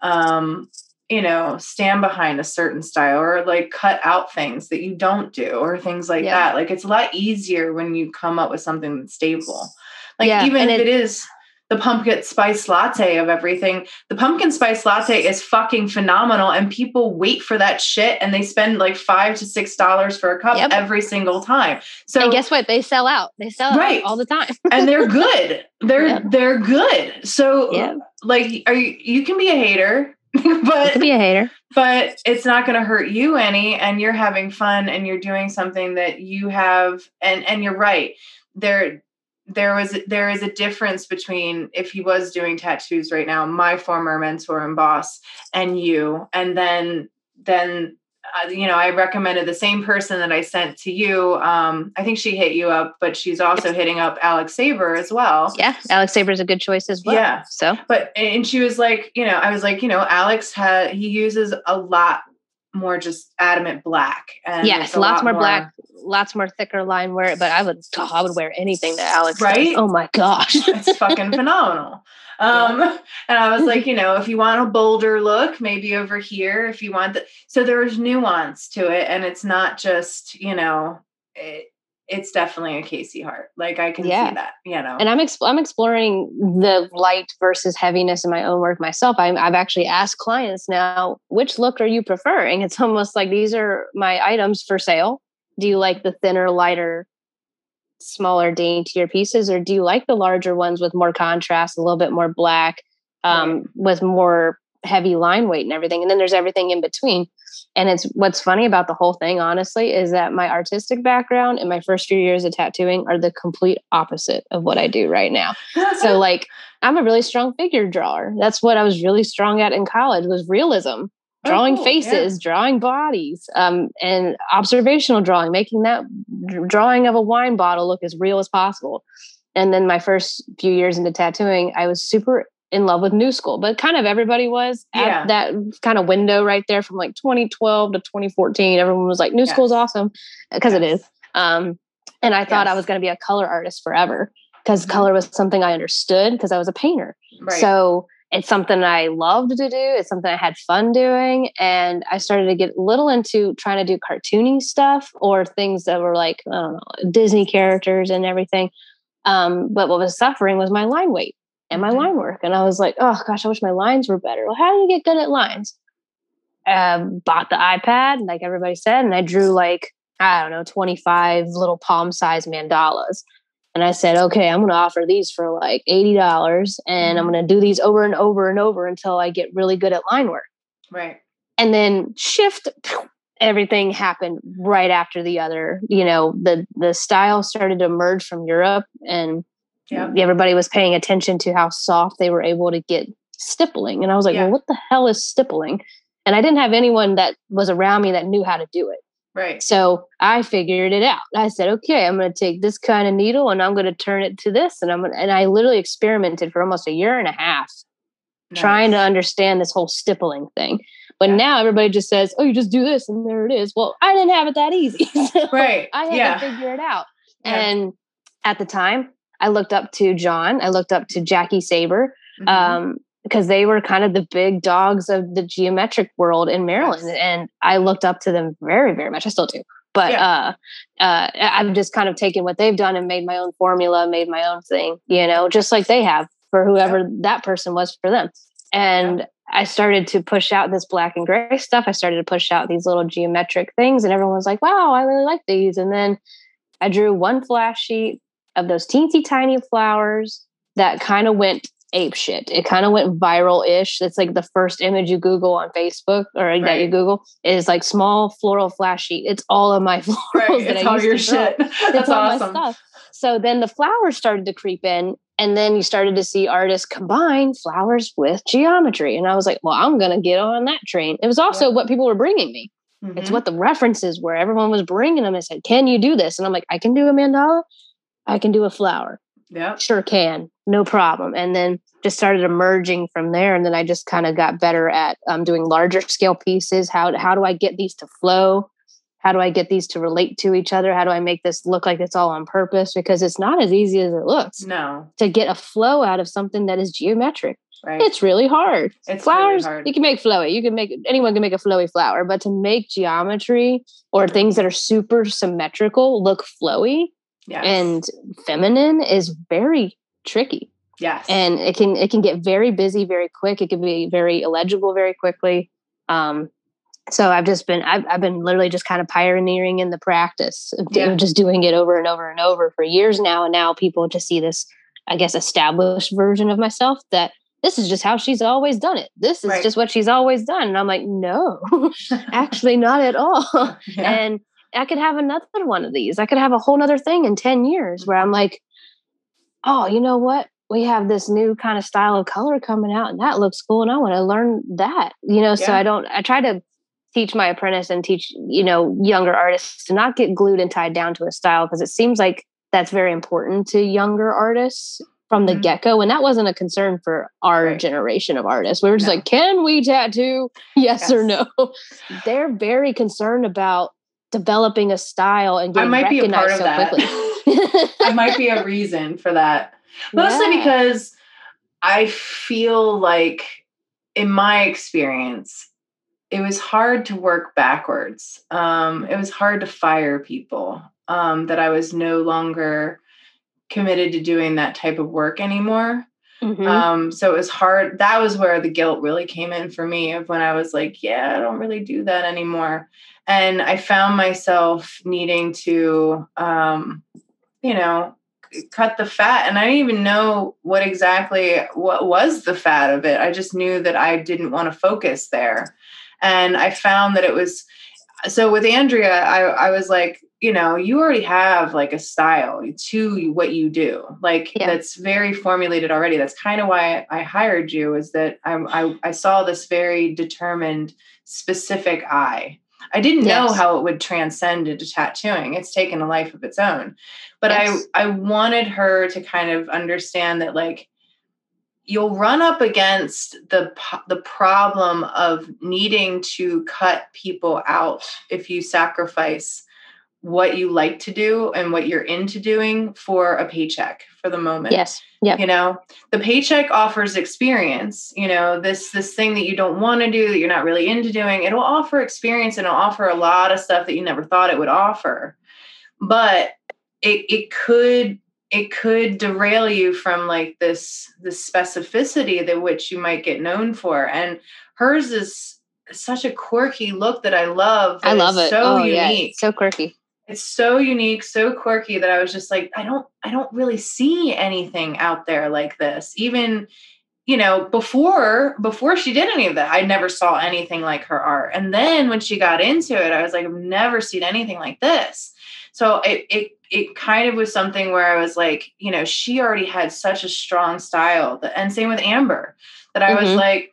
[SPEAKER 1] Um, you know, stand behind a certain style, or like cut out things that you don't do, or things like yeah. that. Like it's a lot easier when you come up with something that's stable. Like yeah, even if it, it is the pumpkin spice latte of everything, the pumpkin spice latte is fucking phenomenal, and people wait for that shit, and they spend like five to six dollars for a cup yep. every single time. So
[SPEAKER 3] and guess what? They sell out. They sell
[SPEAKER 1] right.
[SPEAKER 3] out all the time,
[SPEAKER 1] and they're good. They're yep. they're good. So yep. like, are you? You can be a hater. But
[SPEAKER 3] you could be a hater,
[SPEAKER 1] but it's not going to hurt you any, and you're having fun, and you're doing something that you have. And, and you're right. There, there was, there is a difference between if he was doing tattoos right now, my former mentor and boss, and you, and then, then, uh, you know, I recommended the same person that I sent to you. Um, I think she hit you up, but she's also hitting up Alex Saber as well.
[SPEAKER 3] Yeah. Alex Saber is a good choice as well.
[SPEAKER 1] Yeah.
[SPEAKER 3] So,
[SPEAKER 1] but, and she was like, you know, I was like, you know, Alex had, he uses a lot more just adamant black. And
[SPEAKER 3] yes. Lots lot more, more black, lots more thicker line wear, but I would, oh, I would wear anything that Alex
[SPEAKER 1] right?
[SPEAKER 3] does. Oh my gosh.
[SPEAKER 1] It's fucking phenomenal. Um, yeah. And I was like, you know, if you want a bolder look, maybe over here, if you want the, so there's nuance to it, and it's not just, you know, it, it's definitely a Casey Hart. Like I can yeah. see that, you know,
[SPEAKER 3] and I'm, exp- I'm exploring the light versus heaviness in my own work myself. I'm, I've actually asked clients now, which look are you preferring? It's almost like, these are my items for sale. Do you like the thinner, lighter, smaller, daintier pieces, or do you like the larger ones with more contrast, a little bit more black, um, right. with more heavy line weight and everything. And then there's everything in between. And it's what's funny about the whole thing, honestly, is that my artistic background and my first few years of tattooing are the complete opposite of what I do right now. So like, I'm a really strong figure drawer. That's what I was really strong at in college, was realism, drawing oh, cool. faces, yeah. drawing bodies, um, and observational drawing, making that drawing of a wine bottle look as real as possible. And then my first few years into tattooing, I was super in love with New School, but kind of everybody was at yeah. that kind of window right there from like twenty twelve to twenty fourteen. Everyone was like, New yes. School's awesome, because yes. it is. Um, and I thought yes. I was going to be a color artist forever, because mm-hmm. color was something I understood because I was a painter. Right. So it's something I loved to do. It's something I had fun doing. And I started to get a little into trying to do cartoony stuff or things that were like, I don't know, Disney characters and everything. Um, but what was suffering was my line weight and my mm-hmm. line work. And I was like, oh gosh, I wish my lines were better. Well, how do you get good at lines? Um, bought the iPad, like everybody said, and I drew like, I don't know, twenty-five little palm size mandalas. And I said, okay, I'm going to offer these for like eighty dollars, and mm-hmm. I'm going to do these over and over and over until I get really good at line work.
[SPEAKER 1] Right.
[SPEAKER 3] And then shift, everything happened right after the other. You know, the, the style started to emerge from Europe, and yep. everybody was paying attention to how soft they were able to get stippling. And I was like, yeah. well, what the hell is stippling? And I didn't have anyone that was around me that knew how to do it.
[SPEAKER 1] Right.
[SPEAKER 3] So I figured it out. I said, okay, I'm going to take this kind of needle and I'm going to turn it to this. And I'm going to, and I literally experimented for almost a year and a half nice. trying to understand this whole stippling thing. But yeah. now everybody just says, oh, you just do this and there it is. Well, I didn't have it that easy. So
[SPEAKER 1] right.
[SPEAKER 3] I had
[SPEAKER 1] yeah.
[SPEAKER 3] to figure it out.
[SPEAKER 1] Yeah.
[SPEAKER 3] And at the time I looked up to John, I looked up to Jackie Saber, mm-hmm. um, because they were kind of the big dogs of the geometric world in Maryland. Yes. And I looked up to them very, very much. I still do. But yeah. uh, uh, I've just kind of taken what they've done and made my own formula, made my own thing, you know, just like they have for whoever yeah. that person was for them. And yeah. I started to push out this black and gray stuff. I started to push out these little geometric things, and everyone was like, wow, I really like these. And then I drew one flash sheet of those teensy tiny flowers that kind of went ape shit. It kind of went viral-ish. It's like the first image you Google on Facebook or right. that you Google is like small floral flash sheet. It's all of my florals.
[SPEAKER 1] Right.
[SPEAKER 3] That
[SPEAKER 1] It's
[SPEAKER 3] I
[SPEAKER 1] all
[SPEAKER 3] used
[SPEAKER 1] your
[SPEAKER 3] to draw.
[SPEAKER 1] shit. That's
[SPEAKER 3] it's all
[SPEAKER 1] awesome.
[SPEAKER 3] My stuff. So then the flowers started to creep in, and then you started to see artists combine flowers with geometry. And I was like, well, I'm going to get on that train. It was also yeah. what people were bringing me. Mm-hmm. It's what the references were. Everyone was bringing them and said, can you do this? And I'm like, I can do a mandala. I can do a flower.
[SPEAKER 1] Yeah,
[SPEAKER 3] sure can. No problem. And then just started emerging from there. And then I just kind of got better at um, doing larger scale pieces. How, how do I get these to flow? How do I get these to relate to each other? How do I make this look like it's all on purpose? Because it's not as easy as it looks.
[SPEAKER 1] No.
[SPEAKER 3] To get a flow out of something that is geometric.
[SPEAKER 1] Right.
[SPEAKER 3] It's really hard.
[SPEAKER 1] It's
[SPEAKER 3] Flowers,
[SPEAKER 1] really hard.
[SPEAKER 3] You can make flowy. You can make, anyone can make a flowy flower, but to make geometry or things that are super symmetrical look flowy yes. and feminine is very tricky.
[SPEAKER 1] Yes.
[SPEAKER 3] And it can, it can get very busy very quick. It can be very illegible very quickly. Um, so I've just been, I've, I've been literally just kind of pioneering in the practice of yeah. just doing it over and over and over for years now. And now people just see this, I guess, established version of myself that this is just how she's always done it. This is right. just what she's always done. And I'm like, no, actually not at all. Yeah. And I could have another one of these. I could have a whole nother thing in ten years where I'm like, oh, you know what? We have this new kind of style of color coming out and that looks cool. And I want to learn that, you know, yeah. so I don't, I try to teach my apprentice and teach, you know, younger artists to not get glued and tied down to a style, because it seems like that's very important to younger artists from the mm-hmm. get-go. And that wasn't a concern for our right. generation of artists. We were just no. like, can we tattoo? Yes, yes or no? They're very concerned about developing a style and getting
[SPEAKER 1] I might
[SPEAKER 3] recognized
[SPEAKER 1] be a part of
[SPEAKER 3] so
[SPEAKER 1] that.
[SPEAKER 3] quickly.
[SPEAKER 1] I might be a reason for that. Mostly yeah. because I feel like in my experience, it was hard to work backwards. Um, it was hard to fire people um, that I was no longer committed to doing that type of work anymore. Mm-hmm. Um, so it was hard. That was where the guilt really came in for me, of when I was like, yeah, I don't really do that anymore. And I found myself needing to, um, you know, cut the fat, and I didn't even know what exactly what was the fat of it. I just knew that I didn't want to focus there. And I found that it was, so with Andrea, I, I was like, you know, you already have like a style to what you do, like yeah. that's very formulated already. That's kind of why I hired you, is that I, I, I saw this very determined, specific eye. I didn't yes. know how it would transcend into tattooing. It's taken a life of its own. But yes. I, I wanted her to kind of understand that, like, you'll run up against the the problem of needing to cut people out if you sacrifice what you like to do and what you're into doing for a paycheck for the moment.
[SPEAKER 3] Yes. Yeah.
[SPEAKER 1] You know, the paycheck offers experience, you know, this, this thing that you don't want to do, that you're not really into doing, it'll offer experience, and it'll offer a lot of stuff that you never thought it would offer. But it, it could, it could derail you from like this, this specificity that which you might get known for. And hers is such a quirky look that I love. That
[SPEAKER 3] I love it.
[SPEAKER 1] So
[SPEAKER 3] oh,
[SPEAKER 1] unique.
[SPEAKER 3] Yeah, it's so quirky.
[SPEAKER 1] It's so unique, so quirky that I was just like, I don't, I don't really see anything out there like this. Even, you know, before, before she did any of that, I never saw anything like her art. And then when she got into it, I was like, I've never seen anything like this. So it, it, it kind of was something where I was like, you know, she already had such a strong style, that, and same with Amber, that I mm-hmm. was like,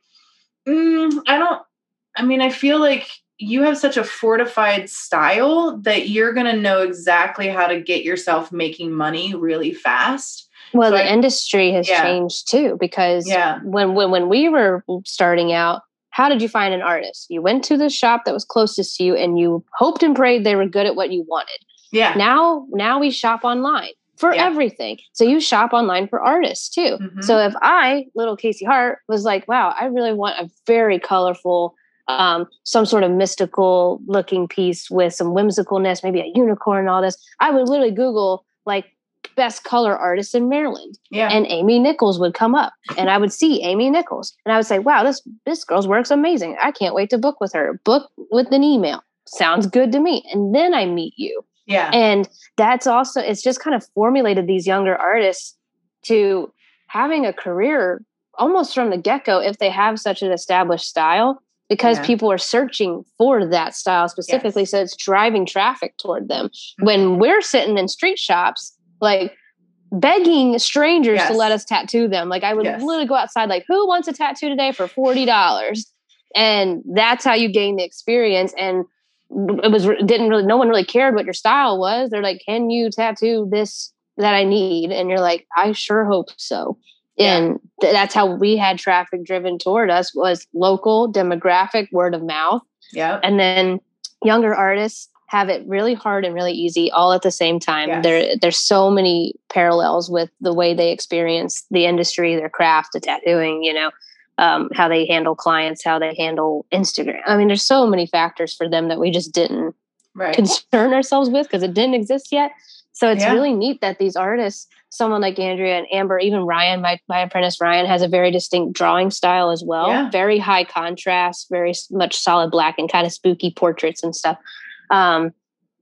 [SPEAKER 1] mm, I don't, I mean, I feel like you have such a fortified style that you're going to know exactly how to get yourself making money really fast.
[SPEAKER 3] Well, so the
[SPEAKER 1] I,
[SPEAKER 3] industry has
[SPEAKER 1] yeah.
[SPEAKER 3] changed too, because
[SPEAKER 1] yeah.
[SPEAKER 3] when, when, when we were starting out, how did you find an artist? You went to the shop that was closest to you and you hoped and prayed they were good at what you wanted.
[SPEAKER 1] Yeah.
[SPEAKER 3] Now, now we shop online for yeah. everything. So you shop online for artists too. Mm-hmm. So if I, little Casey Hart, was like, wow, I really want a very colorful, um, some sort of mystical looking piece with some whimsicalness, maybe a unicorn and all this, I would literally Google like best color artist in Maryland.
[SPEAKER 1] Yeah.
[SPEAKER 3] And Amy Nichols would come up and I would see Amy Nichols and I would say, wow, this, this girl's work's amazing. I can't wait to book with her. Book with an email. Sounds good to me. And then I meet you.
[SPEAKER 1] Yeah.
[SPEAKER 3] And that's also, it's just kind of formulated these younger artists to having a career almost from the get-go if they have such an established style, because yeah. people are searching for that style specifically. Yes. So it's driving traffic toward them. Mm-hmm. When we're sitting in street shops, like begging strangers yes. to let us tattoo them. Like I would yes. literally go outside, like, who wants a tattoo today for forty dollars? And that's how you gain the experience. And it was, didn't really, no one really cared what your style was. They're like, can you tattoo this that I need? And you're like, I sure hope so. Yeah. And th- that's how we had traffic driven toward us, was local demographic, word of mouth.
[SPEAKER 1] Yeah.
[SPEAKER 3] And then younger artists have it really hard and really easy all at the same time. Yes. There, there's so many parallels with the way they experience the industry, their craft, the tattooing, you know, um, how they handle clients, how they handle Instagram. I mean, there's so many factors for them that we just didn't
[SPEAKER 1] right.
[SPEAKER 3] concern ourselves with because it didn't exist yet. So it's
[SPEAKER 1] yeah.
[SPEAKER 3] really neat that these artists, someone like Andrea and Amber, even Ryan, my, my apprentice Ryan, has a very distinct drawing style as well.
[SPEAKER 1] Yeah.
[SPEAKER 3] Very high contrast, very much solid black and kind of spooky portraits and stuff. Um,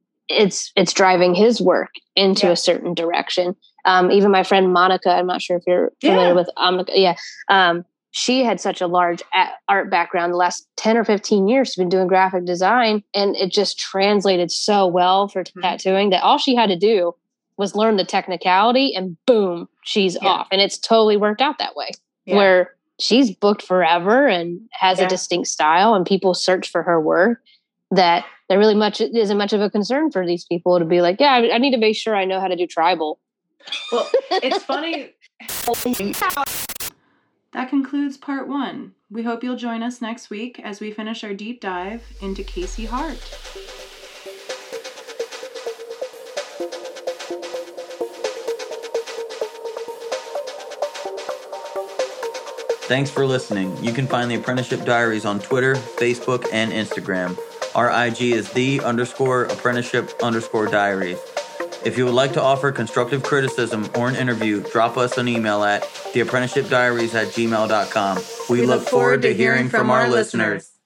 [SPEAKER 3] it's it's driving his work into yeah. a certain direction. Um, even my friend Monica, I'm not sure if you're familiar
[SPEAKER 1] yeah.
[SPEAKER 3] with Monica. Yeah. Um, she had such a large art background. The last ten or fifteen years, she's been doing graphic design, and it just translated so well for mm-hmm. tattooing that all she had to do was learn the technicality and boom, she's yeah. off. And it's totally worked out that way yeah. where she's booked forever and has yeah. a distinct style, and people search for her work, that there really much isn't much of a concern for these people to be like, yeah, I, I need to make sure I know how to do tribal.
[SPEAKER 1] Well, it's funny. That concludes part one. We hope you'll join us next week as we finish our deep dive into Casey Hart.
[SPEAKER 2] Thanks for listening. You can find the Apprenticeship Diaries on Twitter, Facebook, and Instagram. Our I G is the underscore apprenticeship underscore diaries. If you would like to offer constructive criticism or an interview, drop us an email at the apprenticeship diaries at gmail dot com. We, we look, look forward to hearing from, from our listeners. listeners.